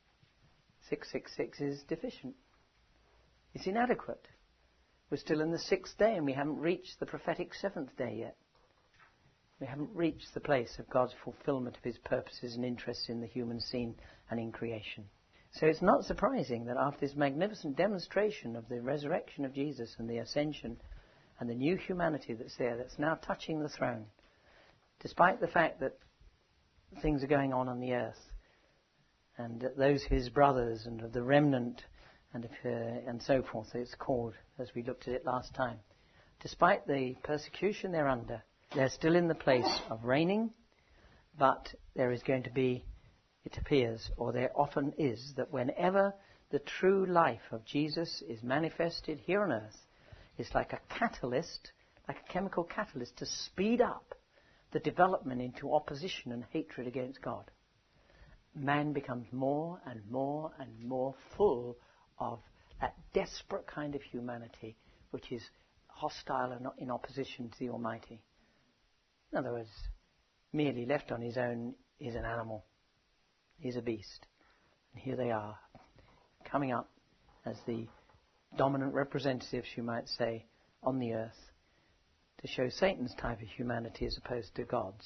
six six six is deficient. It's inadequate. We're still in the sixth day and we haven't reached the prophetic seventh day yet. We haven't reached the place of God's fulfillment of his purposes and interests in the human scene and in creation. So it's not surprising that after this magnificent demonstration of the resurrection of Jesus and the ascension and the new humanity that's there, that's now touching the throne, despite the fact that things are going on on the earth, and that those his brothers and of the remnant and, if, uh, and so forth, it's called, as we looked at it last time, despite the persecution they're under, they're still in the place of reigning, but there is going to be, it appears, or there often is, that whenever the true life of Jesus is manifested here on earth, it's like a catalyst, like a chemical catalyst to speed up the development into opposition and hatred against God. Man becomes more and more and more full of that desperate kind of humanity which is hostile and in opposition to the Almighty. In other words, merely left on his own is an animal. He's a beast. And here they are, coming up as the dominant representatives, you might say, on the earth, to show Satan's type of humanity as opposed to God's.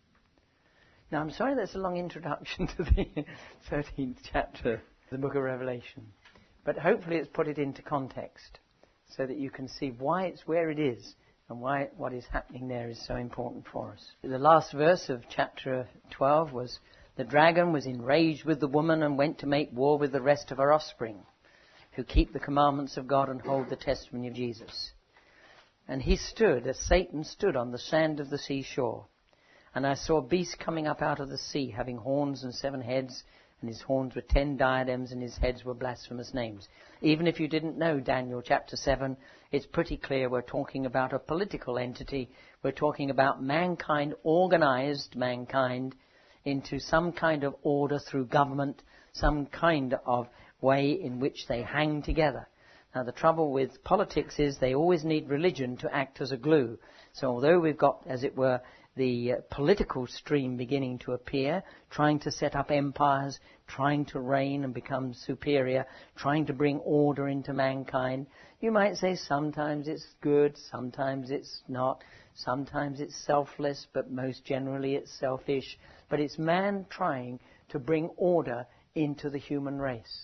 Now, I'm sorry that's a long introduction to the thirteenth chapter of the book of Revelation. But hopefully it's put it into context so that you can see why it's where it is and why what is happening there is so important for us. The last verse of chapter twelve was, the dragon was enraged with the woman and went to make war with the rest of her offspring, who keep the commandments of God and hold the testimony of Jesus. And he stood, as Satan stood on the sand of the seashore. And I saw a beast coming up out of the sea, having horns and seven heads, and his horns were ten diadems, and his heads were blasphemous names. Even if you didn't know Daniel chapter seven, it's pretty clear we're talking about a political entity. We're talking about mankind, organized mankind, into some kind of order through government, some kind of way in which they hang together. Now, the trouble with politics is they always need religion to act as a glue. So although we've got, as it were, the uh, political stream beginning to appear, trying to set up empires, trying to reign and become superior, trying to bring order into mankind, you might say sometimes it's good, sometimes it's not, sometimes it's selfless, but most generally it's selfish. But it's man trying to bring order into the human race.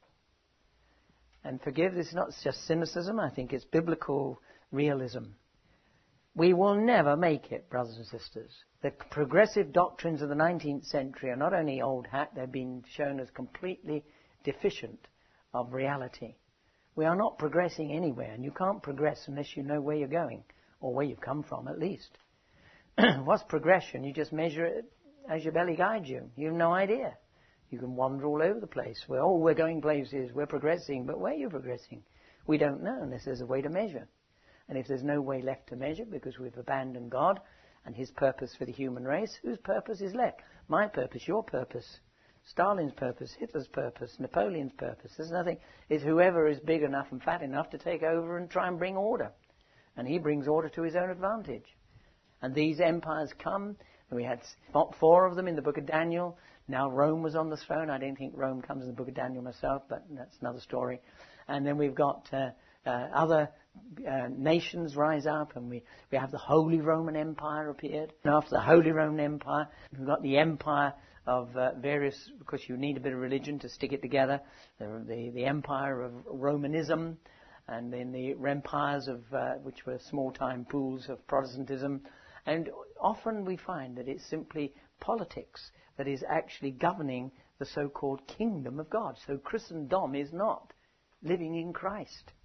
And forgive, this is not just cynicism, I think it's biblical realism. We will never make it, brothers and sisters. The progressive doctrines of the nineteenth century are not only old hat, they've been shown as completely deficient of reality. We are not progressing anywhere, and you can't progress unless you know where you're going, or where you've come from at least. What's progression? You just measure it as your belly guides you. You have no idea. You can wander all over the place. Well, oh, we're going places, we're progressing, but where are you progressing? We don't know unless there's a way to measure. And if there's no way left to measure because we've abandoned God and His purpose for the human race, whose purpose is left? My purpose, your purpose, Stalin's purpose, Hitler's purpose, Napoleon's purpose. There's nothing. It's whoever is big enough and fat enough to take over and try and bring order. And he brings order to his own advantage. And these empires come, and we had four of them in the book of Daniel. Now Rome was on the throne. I don't think Rome comes in the book of Daniel myself, but that's another story. And then we've got uh, uh, other uh, nations rise up, and we, we have the Holy Roman Empire appeared. And after the Holy Roman Empire, we've got the empire of uh, various, because you need a bit of religion to stick it together, the, the, the empire of Romanism, and then the empires of, uh, which were small-time pools of Protestantism. And often we find that it's simply politics that is actually governing the so-called kingdom of God. So Christendom is not living in Christ.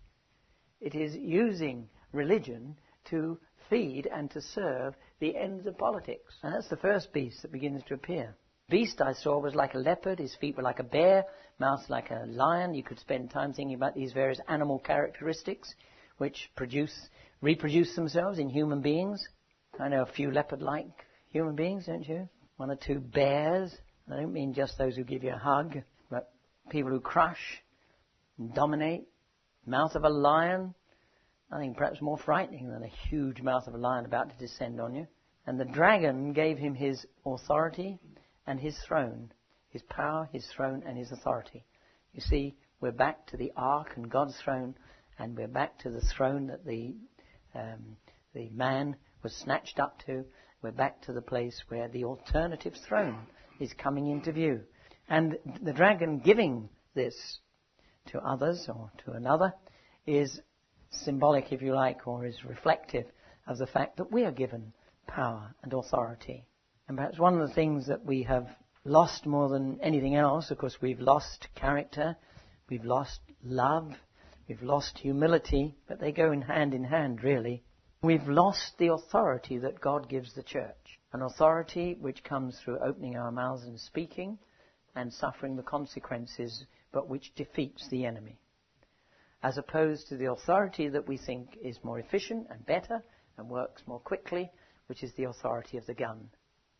It is using religion to feed and to serve the ends of politics. And that's the first beast that begins to appear. The beast I saw was like a leopard, his feet were like a bear, mouth like a lion. You could spend time thinking about these various animal characteristics which produce, reproduce themselves in human beings. I know a few leopard-like human beings, don't you? One or two bears. I don't mean just those who give you a hug, but people who crush and dominate. Mouth of a lion. Nothing perhaps more frightening than a huge mouth of a lion about to descend on you. And the dragon gave him his authority and his throne, his power, his throne, and his authority. You see, we're back to the ark and God's throne, and we're back to the throne that the um, the man was snatched up to. We're back to the place where the alternative throne is coming into view. And the dragon giving this to others or to another is symbolic, if you like, or is reflective of the fact that we are given power and authority. And perhaps one of the things that we have lost more than anything else, of course, we've lost character, we've lost love, we've lost humility, but they go in hand in hand, really. We've lost the authority that God gives the church, an authority which comes through opening our mouths and speaking and suffering the consequences, but which defeats the enemy, as opposed to the authority that we think is more efficient and better and works more quickly, which is the authority of the gun.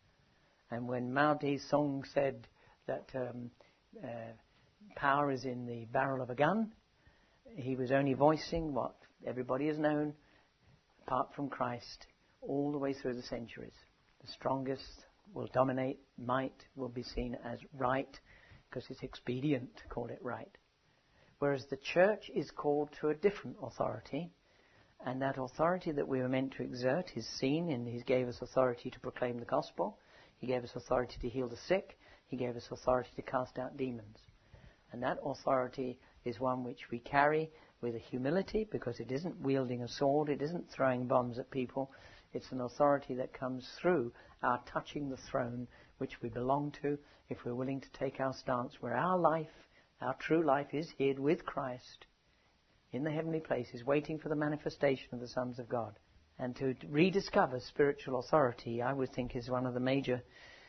And when Mao Tse-tung said that um, uh, power is in the barrel of a gun, he was only voicing what everybody has known, apart from Christ, all the way through the centuries. The strongest will dominate, might will be seen as right, because it's expedient to call it right. Whereas the church is called to a different authority, and that authority that we were meant to exert is seen in He gave us authority to proclaim the gospel, He gave us authority to heal the sick, He gave us authority to cast out demons. And that authority is one which we carry with a humility, because it isn't wielding a sword, it isn't throwing bombs at people. It's an authority that comes through our touching the throne which we belong to, if we're willing to take our stance where our life, our true life, is hid with Christ in the heavenly places, waiting for the manifestation of the sons of God. And to rediscover spiritual authority, I would think, is one of the major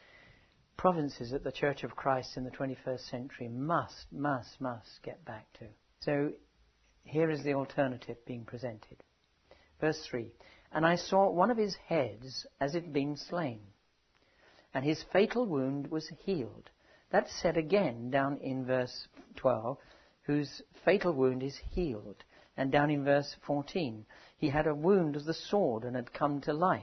provinces that the Church of Christ in the twenty-first century must, must, must get back to. So here is the alternative being presented. Verse three. And I saw one of his heads as it had been slain, and his fatal wound was healed. That's said again down in verse twelve, whose fatal wound is healed. And down in verse fourteen, he had a wound of the sword and had come to life.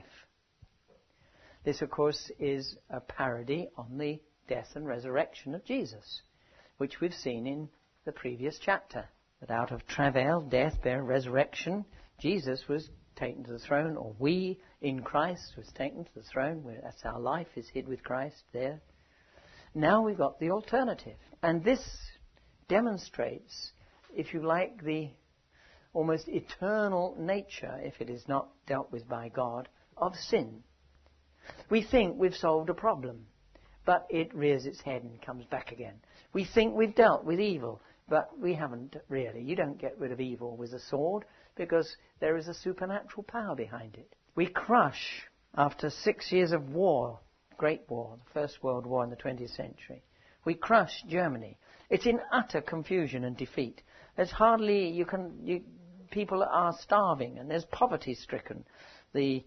This, of course, is a parody on the death and resurrection of Jesus, which we've seen in the previous chapter. That out of travail, death, burial, resurrection, Jesus was taken to the throne, or we in Christ was taken to the throne. Where that's our life is hid with Christ there. Now we've got the alternative. And this demonstrates, if you like, the almost eternal nature, if it is not dealt with by God, of sin. We think we've solved a problem, but it rears its head and comes back again. We think we've dealt with evil, but we haven't really. You don't get rid of evil with a sword, because there is a supernatural power behind it. We crush, after six years of war, Great War, the First World War in the twentieth century, We crush Germany. It's in utter confusion and defeat. There's hardly, you can, you, people are starving and there's poverty stricken. The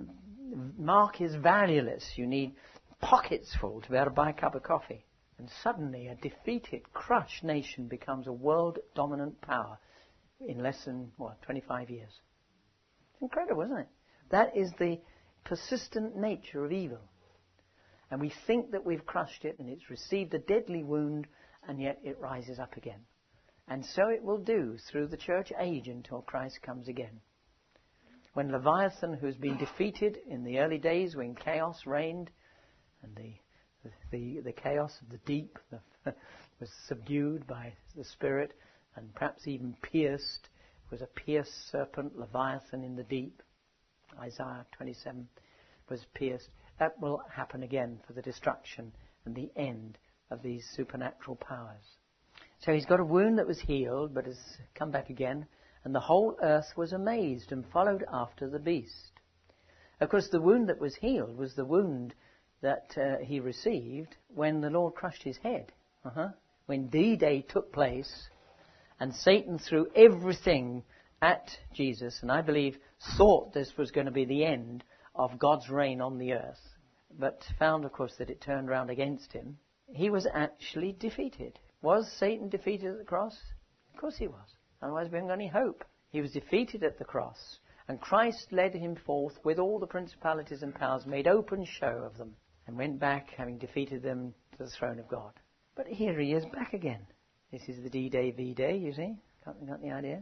mark is valueless. You need pockets full to be able to buy a cup of coffee. And suddenly a defeated, crushed nation becomes a world dominant power in less than, what, twenty-five years. It's incredible, isn't it? That is the persistent nature of evil. And we think that we've crushed it and it's received a deadly wound, and yet it rises up again. And so it will do through the church age until Christ comes again. When Leviathan, who's been defeated in the early days when chaos reigned, and the the, the chaos of the deep the, was subdued by the Spirit, and perhaps even pierced, was a pierced serpent, Leviathan in the deep. Isaiah twenty-seven was pierced. That will happen again for the destruction and the end of these supernatural powers. So he's got a wound that was healed, but has come back again, and the whole earth was amazed and followed after the beast. Of course, the wound that was healed was the wound that uh, he received when the Lord crushed his head. Uh-huh. When D-Day took place, and Satan threw everything at Jesus, and I believe thought this was going to be the end of God's reign on the earth, but found, of course, that it turned round against him. He was actually defeated. Was Satan defeated at the cross? Of course he was. Otherwise we haven't got any hope. He was defeated at the cross, and Christ led him forth with all the principalities and powers, made open show of them, and went back, having defeated them, to the throne of God. But here he is back again. This is the D-Day V-Day, you see. Got, got the idea?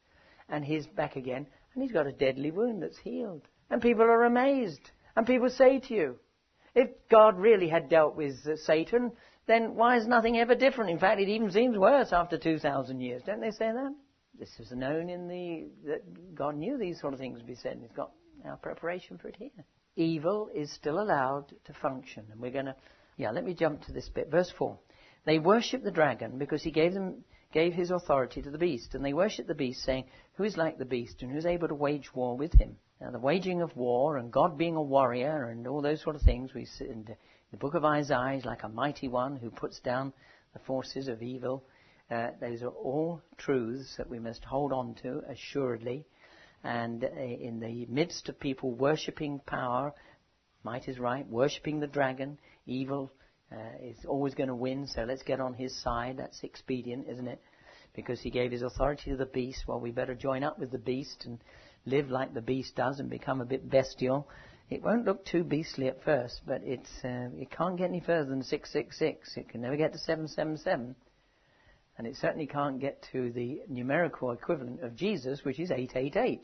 And he's back again, and he's got a deadly wound that's healed. And people are amazed. And people say to you, if God really had dealt with uh, Satan, then why is nothing ever different? In fact, it even seems worse after two thousand years. Don't they say that? This is known in the, that God knew these sort of things would be said, and he's got our preparation for it here. Evil is still allowed to function. And we're going to, yeah, let me jump to this bit. Verse four. They worship the dragon because he gave them, gave his authority to the beast. And they worship the beast, saying, who is like the beast and who is able to wage war with him? Now, the waging of war and God being a warrior and all those sort of things, we see in the book of Isaiah, is like a mighty one who puts down the forces of evil. Uh, those are all truths that we must hold on to assuredly. And uh, in the midst of people worshipping power, might is right, worshipping the dragon, evil uh, is always going to win, so let's get on his side. That's expedient, isn't it? Because he gave his authority to the beast. Well, we better join up with the beast and live like the beast does and become a bit bestial. It won't look too beastly at first, but it's uh, it can't get any further than six six six. It can never get to seven seven seven. And it certainly can't get to the numerical equivalent of Jesus, which is eight eight eight.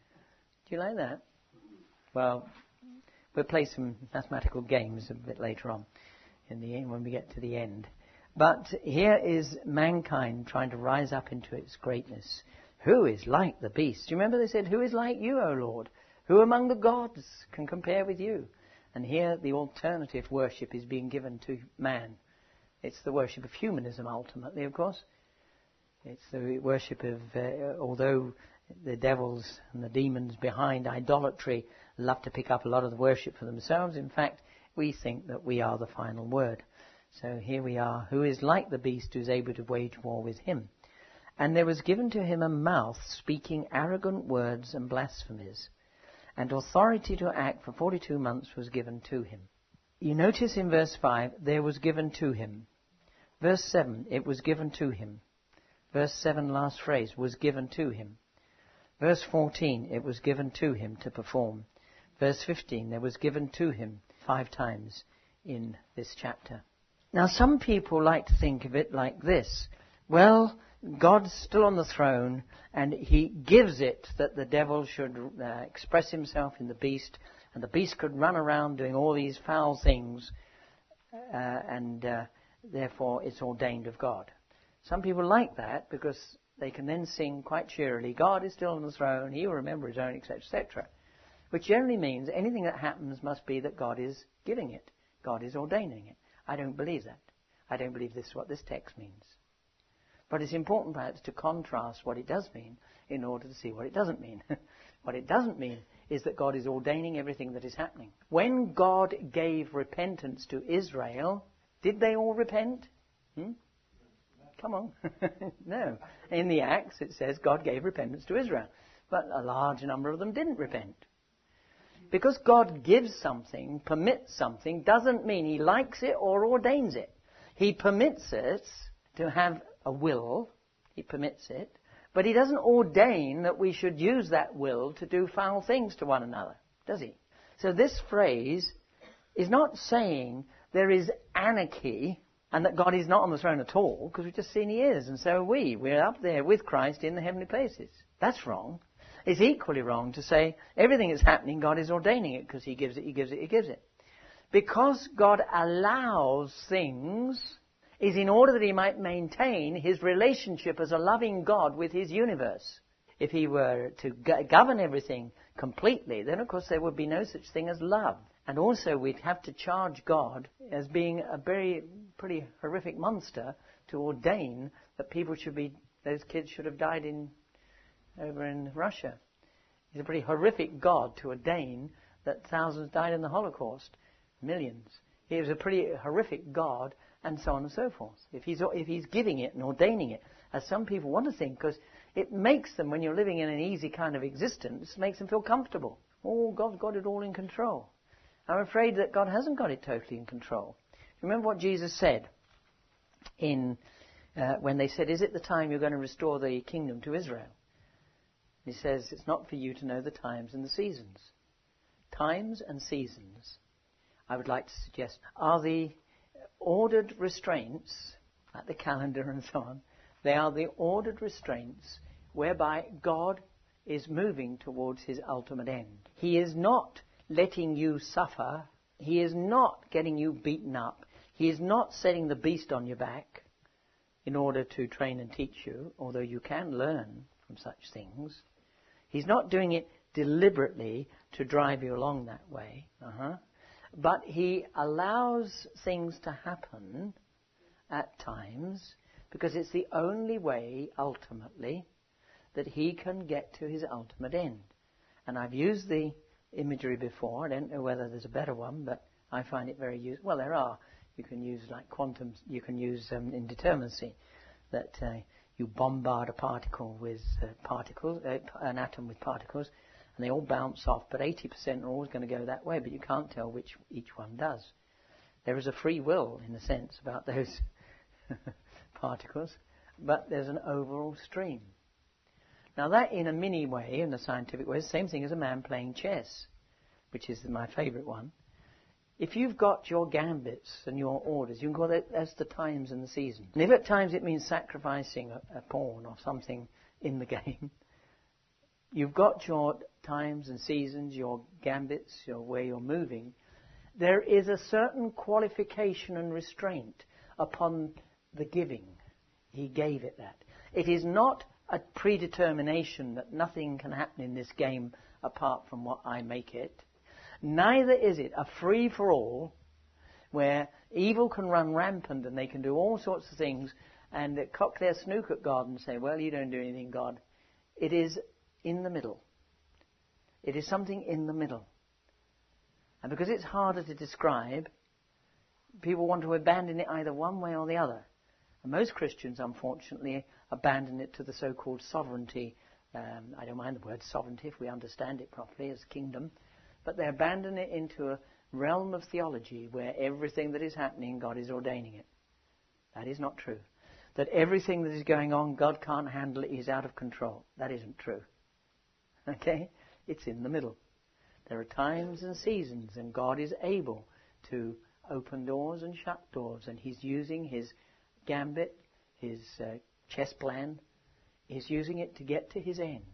Do you like that? Well, we'll play some mathematical games a bit later on in the end when we get to the end. But here is mankind trying to rise up into its greatness. Who is like the beast? Do you remember they said, who is like you, O Lord? Who among the gods can compare with you? And here the alternative worship is being given to man. It's the worship of humanism ultimately, of course. It's the worship of, uh, although the devils and the demons behind idolatry love to pick up a lot of the worship for themselves, in fact, we think that we are the final word. So here we are, who is like the beast who is able to wage war with him. And there was given to him a mouth speaking arrogant words and blasphemies. And authority to act for forty-two months was given to him. You notice in verse five, there was given to him. Verse seven, it was given to him. Verse seven, last phrase, was given to him. Verse fourteen, it was given to him to perform. Verse fifteen, there was given to him five times in this chapter. Now, some people like to think of it like this. Well, God's still on the throne, and he gives it that the devil should uh, express himself in the beast, and the beast could run around doing all these foul things, uh, and uh, therefore it's ordained of God. Some people like that because they can then sing quite cheerily, God is still on the throne, he will remember his own, et cetera, et cetera. Which generally means anything that happens must be that God is giving it. God is ordaining it. I don't believe that. I don't believe this is what this text means. But it's important perhaps to contrast what it does mean in order to see what it doesn't mean. What it doesn't mean is that God is ordaining everything that is happening. When God gave repentance to Israel, did they all repent? Hmm? Come on. No. In the Acts it says God gave repentance to Israel. But a large number of them didn't repent. Because God gives something, permits something, doesn't mean He likes it or ordains it. He permits it to have a will. He permits it. But He doesn't ordain that we should use that will to do foul things to one another, does He? So this phrase is not saying there is anarchy and that God is not on the throne at all, because we've just seen He is, and so are we. We're up there with Christ in the heavenly places. That's wrong. It's equally wrong to say everything that's happening, God is ordaining it, because He gives it, He gives it, He gives it. Because God allows things is in order that He might maintain His relationship as a loving God with His universe. If He were to go- govern everything completely, then of course there would be no such thing as love. And also we'd have to charge God as being a very pretty horrific monster to ordain that people should be, those kids should have died in over in Russia. He's a pretty horrific God to ordain that thousands died in the Holocaust. Millions. He was a pretty horrific God, and so on and so forth. If he's, if he's giving it and ordaining it, as some people want to think, because it makes them, when you're living in an easy kind of existence, makes them feel comfortable. Oh, God's got it all in control. I'm afraid that God hasn't got it totally in control. Remember what Jesus said in uh, when they said, is it the time you're going to restore the kingdom to Israel? He says, it's not for you to know the times and the seasons. Times and seasons, I would like to suggest, are the ordered restraints, like the calendar and so on. They are the ordered restraints whereby God is moving towards His ultimate end. He is not letting you suffer. He is not getting you beaten up. He is not setting the beast on your back in order to train and teach you, although you can learn from such things. He's not doing it deliberately to drive you along that way. Uh-huh. But He allows things to happen at times because it's the only way, ultimately, that He can get to His ultimate end. And I've used the imagery before. I don't know whether there's a better one, but I find it very useful. Well, there are. You can use like quantum, you can use um, indeterminacy, that uh, you bombard a particle with uh, particles, uh, an atom with particles, and they all bounce off, but eighty percent are always going to go that way, but you can't tell which each one does. There is a free will, in a sense, about those particles, but there's an overall stream. Now that, in a mini way, in a scientific way, is the same thing as a man playing chess, which is my favourite one. If you've got your gambits and your orders, you can call that as the times and the seasons. And if at times it means sacrificing a, a pawn or something in the game, you've got your times and seasons, your gambits, your where you're moving. There is a certain qualification and restraint upon the giving. He gave it that. It is not a predetermination that nothing can happen in this game apart from what I make it. Neither is it a free-for-all where evil can run rampant and they can do all sorts of things and cock their snook at God and say, well, you don't do anything, God. It is in the middle. It is something in the middle. And because it's harder to describe, people want to abandon it either one way or the other. And most Christians, unfortunately, abandon it to the so-called sovereignty. Um, I don't mind the word sovereignty if we understand it properly as kingdom. But they abandon it into a realm of theology where everything that is happening, God is ordaining it. That is not true. That everything that is going on, God can't handle it, He's out of control. That isn't true. Okay? It's in the middle. There are times and seasons, and God is able to open doors and shut doors, and He's using His gambit, His uh, chess plan, He's using it to get to His end.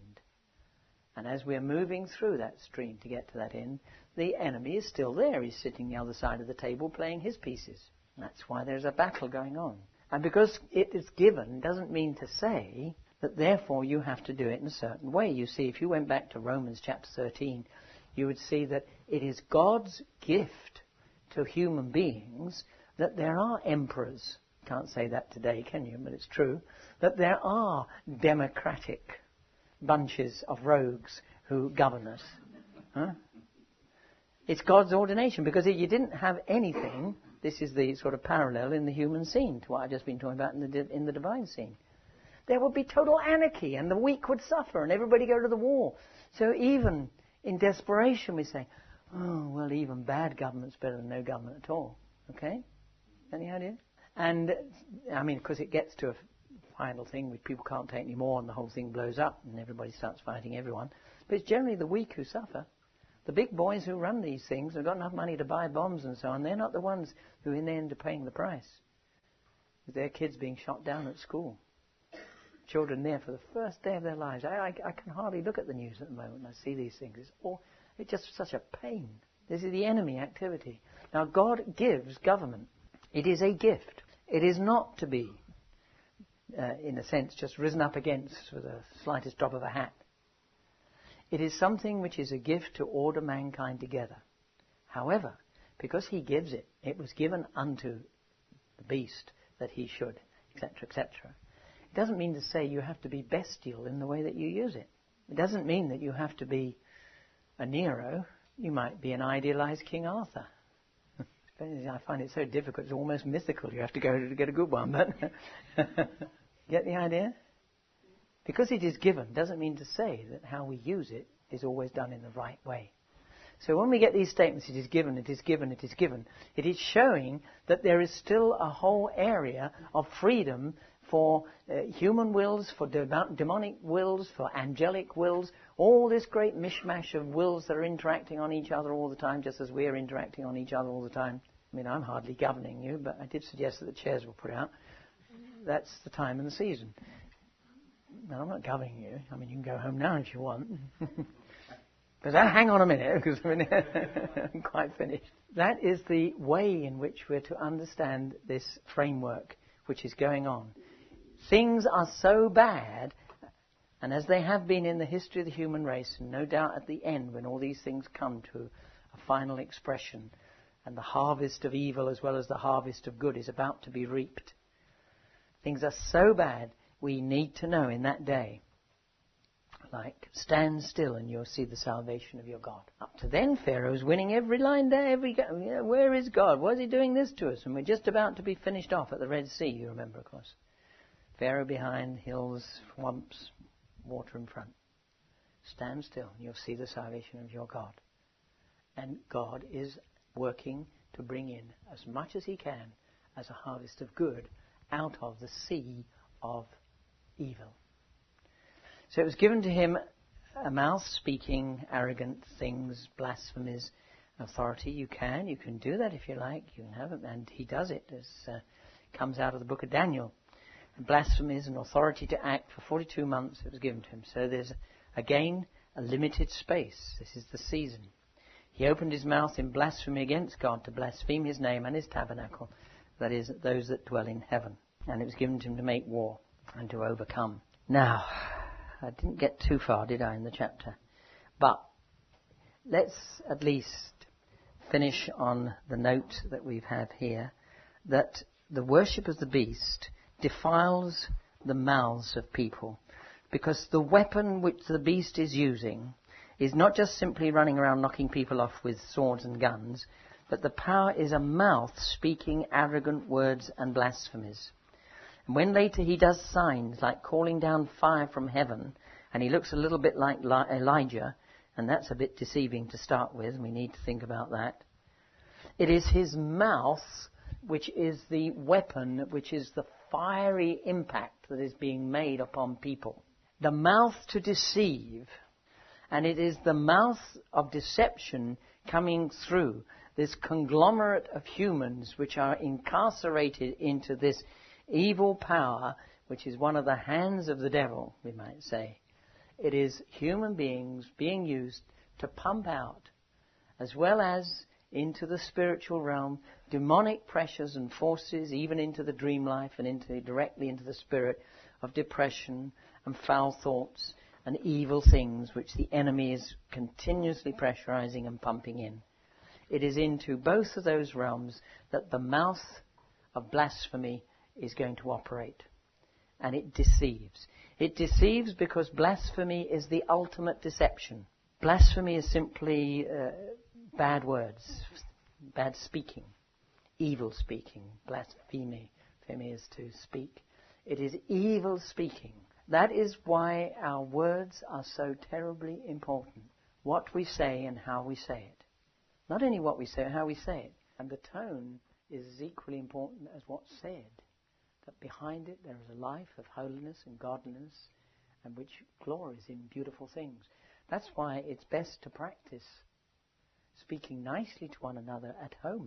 And as we're moving through that stream to get to that end, the enemy is still there. He's sitting the other side of the table playing his pieces. That's why there's a battle going on. And because it is given doesn't mean to say that therefore you have to do it in a certain way. You see, if you went back to Romans chapter thirteen, you would see that it is God's gift to human beings that there are emperors. Can't say that today, can you? But it's true. That there are democratic bunches of rogues who govern us. Huh? It's God's ordination, because if you didn't have anything This is the sort of parallel in the human scene to what I've just been talking about in the, di- in the divine scene. There would be total anarchy, and the weak would suffer, and everybody go to the war. So even in desperation we say, oh, well, even bad government's better than no government at all. Okay? Any idea? And, I mean, because it gets to a final thing which people can't take any more, and the whole thing blows up, and everybody starts fighting everyone. But it's generally the weak who suffer. The big boys who run these things have got enough money to buy bombs and so on. They're not the ones who in the end are paying the price. With their kids being shot down at school. Children there for the first day of their lives. I, I, I can hardly look at the news at the moment when I see these things. It's, all, it's just such a pain. This is the enemy activity. Now God gives government. It is a gift. It is not to be, uh, in a sense, just risen up against with the slightest drop of a hat. It is something which is a gift to order mankind together. However, because he gives it, it was given unto the beast that he should, et cetera, et cetera. It doesn't mean to say you have to be bestial in the way that you use it. It doesn't mean that you have to be a Nero. You might be an idealized King Arthur. I find it so difficult. It's almost mythical. You have to go to get a good one. But get the idea? Because it is given doesn't mean to say that how we use it is always done in the right way. So when we get these statements, it is given, it is given, it is given, it is showing that there is still a whole area of freedom for uh, human wills, for de- demonic wills, for angelic wills, all this great mishmash of wills that are interacting on each other all the time, just as we're interacting on each other all the time. I mean, I'm hardly governing you, but I did suggest that the chairs were put out. That's the time and the season. No, I'm not governing you. I mean, you can go home now if you want. But hang on a minute, because I mean, I'm quite finished. That is the way in which we're to understand this framework which is going on. Things are so bad, and as they have been in the history of the human race, and no doubt at the end when all these things come to a final expression, and the harvest of evil as well as the harvest of good is about to be reaped. Things are so bad, we need to know in that day, like, stand still and you'll see the salvation of your God. Up to then, Pharaoh's winning every line there, every go. Yeah, where is God? Why is he doing this to us? And we're just about to be finished off at the Red Sea, you remember, of course. Pharaoh behind, hills, swamps, water in front. Stand still and you'll see the salvation of your God. And God is working to bring in as much as he can as a harvest of good out of the sea of evil. So it was given to him a mouth speaking arrogant things, blasphemies, authority. You can, you can do that if you like. You can have it, and he does it. As uh, comes out of the book of Daniel. And blasphemies and authority to act for forty-two months. It was given to him. So there's again a limited space. This is the season. He opened his mouth in blasphemy against God to blaspheme his name and his tabernacle. That is, those that dwell in heaven. And it was given to him to make war and to overcome. Now, I didn't get too far, did I, in the chapter? But let's at least finish on the note that we have here, that the worship of the beast defiles the mouths of people, because the weapon which the beast is using is not just simply running around knocking people off with swords and guns, but the power is a mouth speaking arrogant words and blasphemies. And when later he does signs like calling down fire from heaven, and he looks a little bit like Elijah, and that's a bit deceiving to start with, and we need to think about that. It is his mouth which is the weapon, which is the fiery impact that is being made upon people. The mouth to deceive, and it is the mouth of deception coming through this conglomerate of humans which are incarcerated into this evil power, which is one of the hands of the devil, we might say. It is human beings being used to pump out, as well as into the spiritual realm, demonic pressures and forces, even into the dream life and into directly into the spirit of depression and foul thoughts and evil things which the enemy is continuously pressurizing and pumping in. It is into both of those realms that the mouth of blasphemy is going to operate. And it deceives. It deceives because blasphemy is the ultimate deception. Blasphemy is simply uh, bad words, bad speaking. evil speaking. Blasphemy, pheme is to speak. It is evil speaking. That is why our words are so terribly important. What we say and how we say it. Not only what we say, how we say it. And the tone is as equally important as what's said. That behind it there is a life of holiness and godliness, and which glories in beautiful things. That's why it's best to practice speaking nicely to one another at home.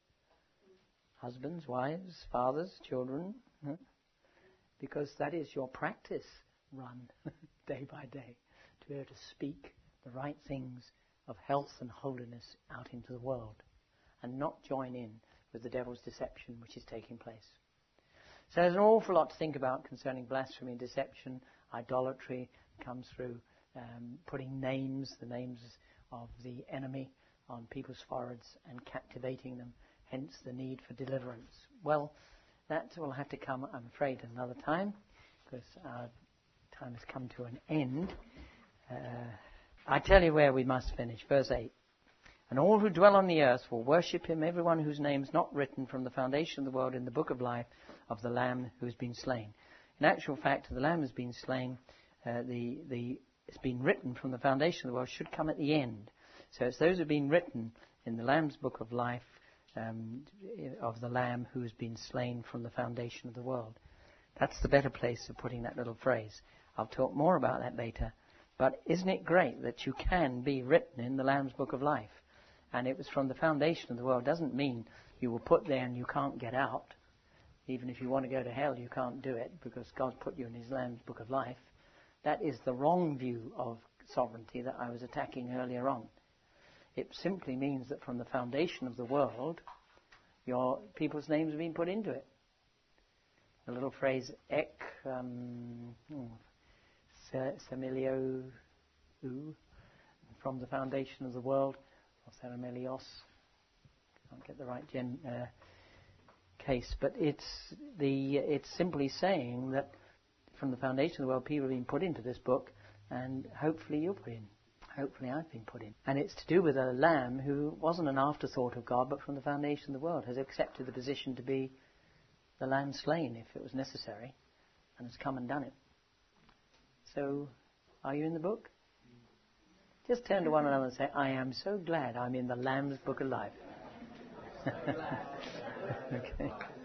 Husbands, wives, fathers, children. Huh? Because that is your practice run day by day. To be able to speak the right things of health and holiness out into the world. And not join in with the devil's deception which is taking place. So there's an awful lot to think about concerning blasphemy and deception. Idolatry comes through um, putting names, the names of the enemy, on people's foreheads and captivating them, hence the need for deliverance. Well, that will have to come, I'm afraid, another time, because our time has come to an end. Uh, I tell you where we must finish, verse eight. And all who dwell on the earth will worship him, everyone whose name is not written from the foundation of the world in the book of life of the Lamb who has been slain. In actual fact, the Lamb has been slain, uh, the, the, it's been written from the foundation of the world, should come at the end. So it's those who have been written in the Lamb's book of life, um, of the Lamb who has been slain from the foundation of the world. That's the better place of putting that little phrase. I'll talk more about that later. But isn't it great that you can be written in the Lamb's book of life? And it was from the foundation of the world. Doesn't mean you were put there and you can't get out. Even if you want to go to hell, you can't do it because God's put you in his Lamb's book of life. That is the wrong view of sovereignty that I was attacking earlier on. It simply means that from the foundation of the world, your people's names have been put into it. The little phrase, ek, um, semilio, from the foundation of the world, or Thermelios, can't get the right gen, uh, case, but it's the it's simply saying that from the foundation of the world, people have been put into this book, and hopefully you're put in. Hopefully I've been put in. And it's to do with a lamb who wasn't an afterthought of God, but from the foundation of the world, has accepted the position to be the lamb slain if it was necessary, and has come and done it. So, are you in the book? Just turn to one another and say, I am so glad I'm in the Lamb's book of life. Okay.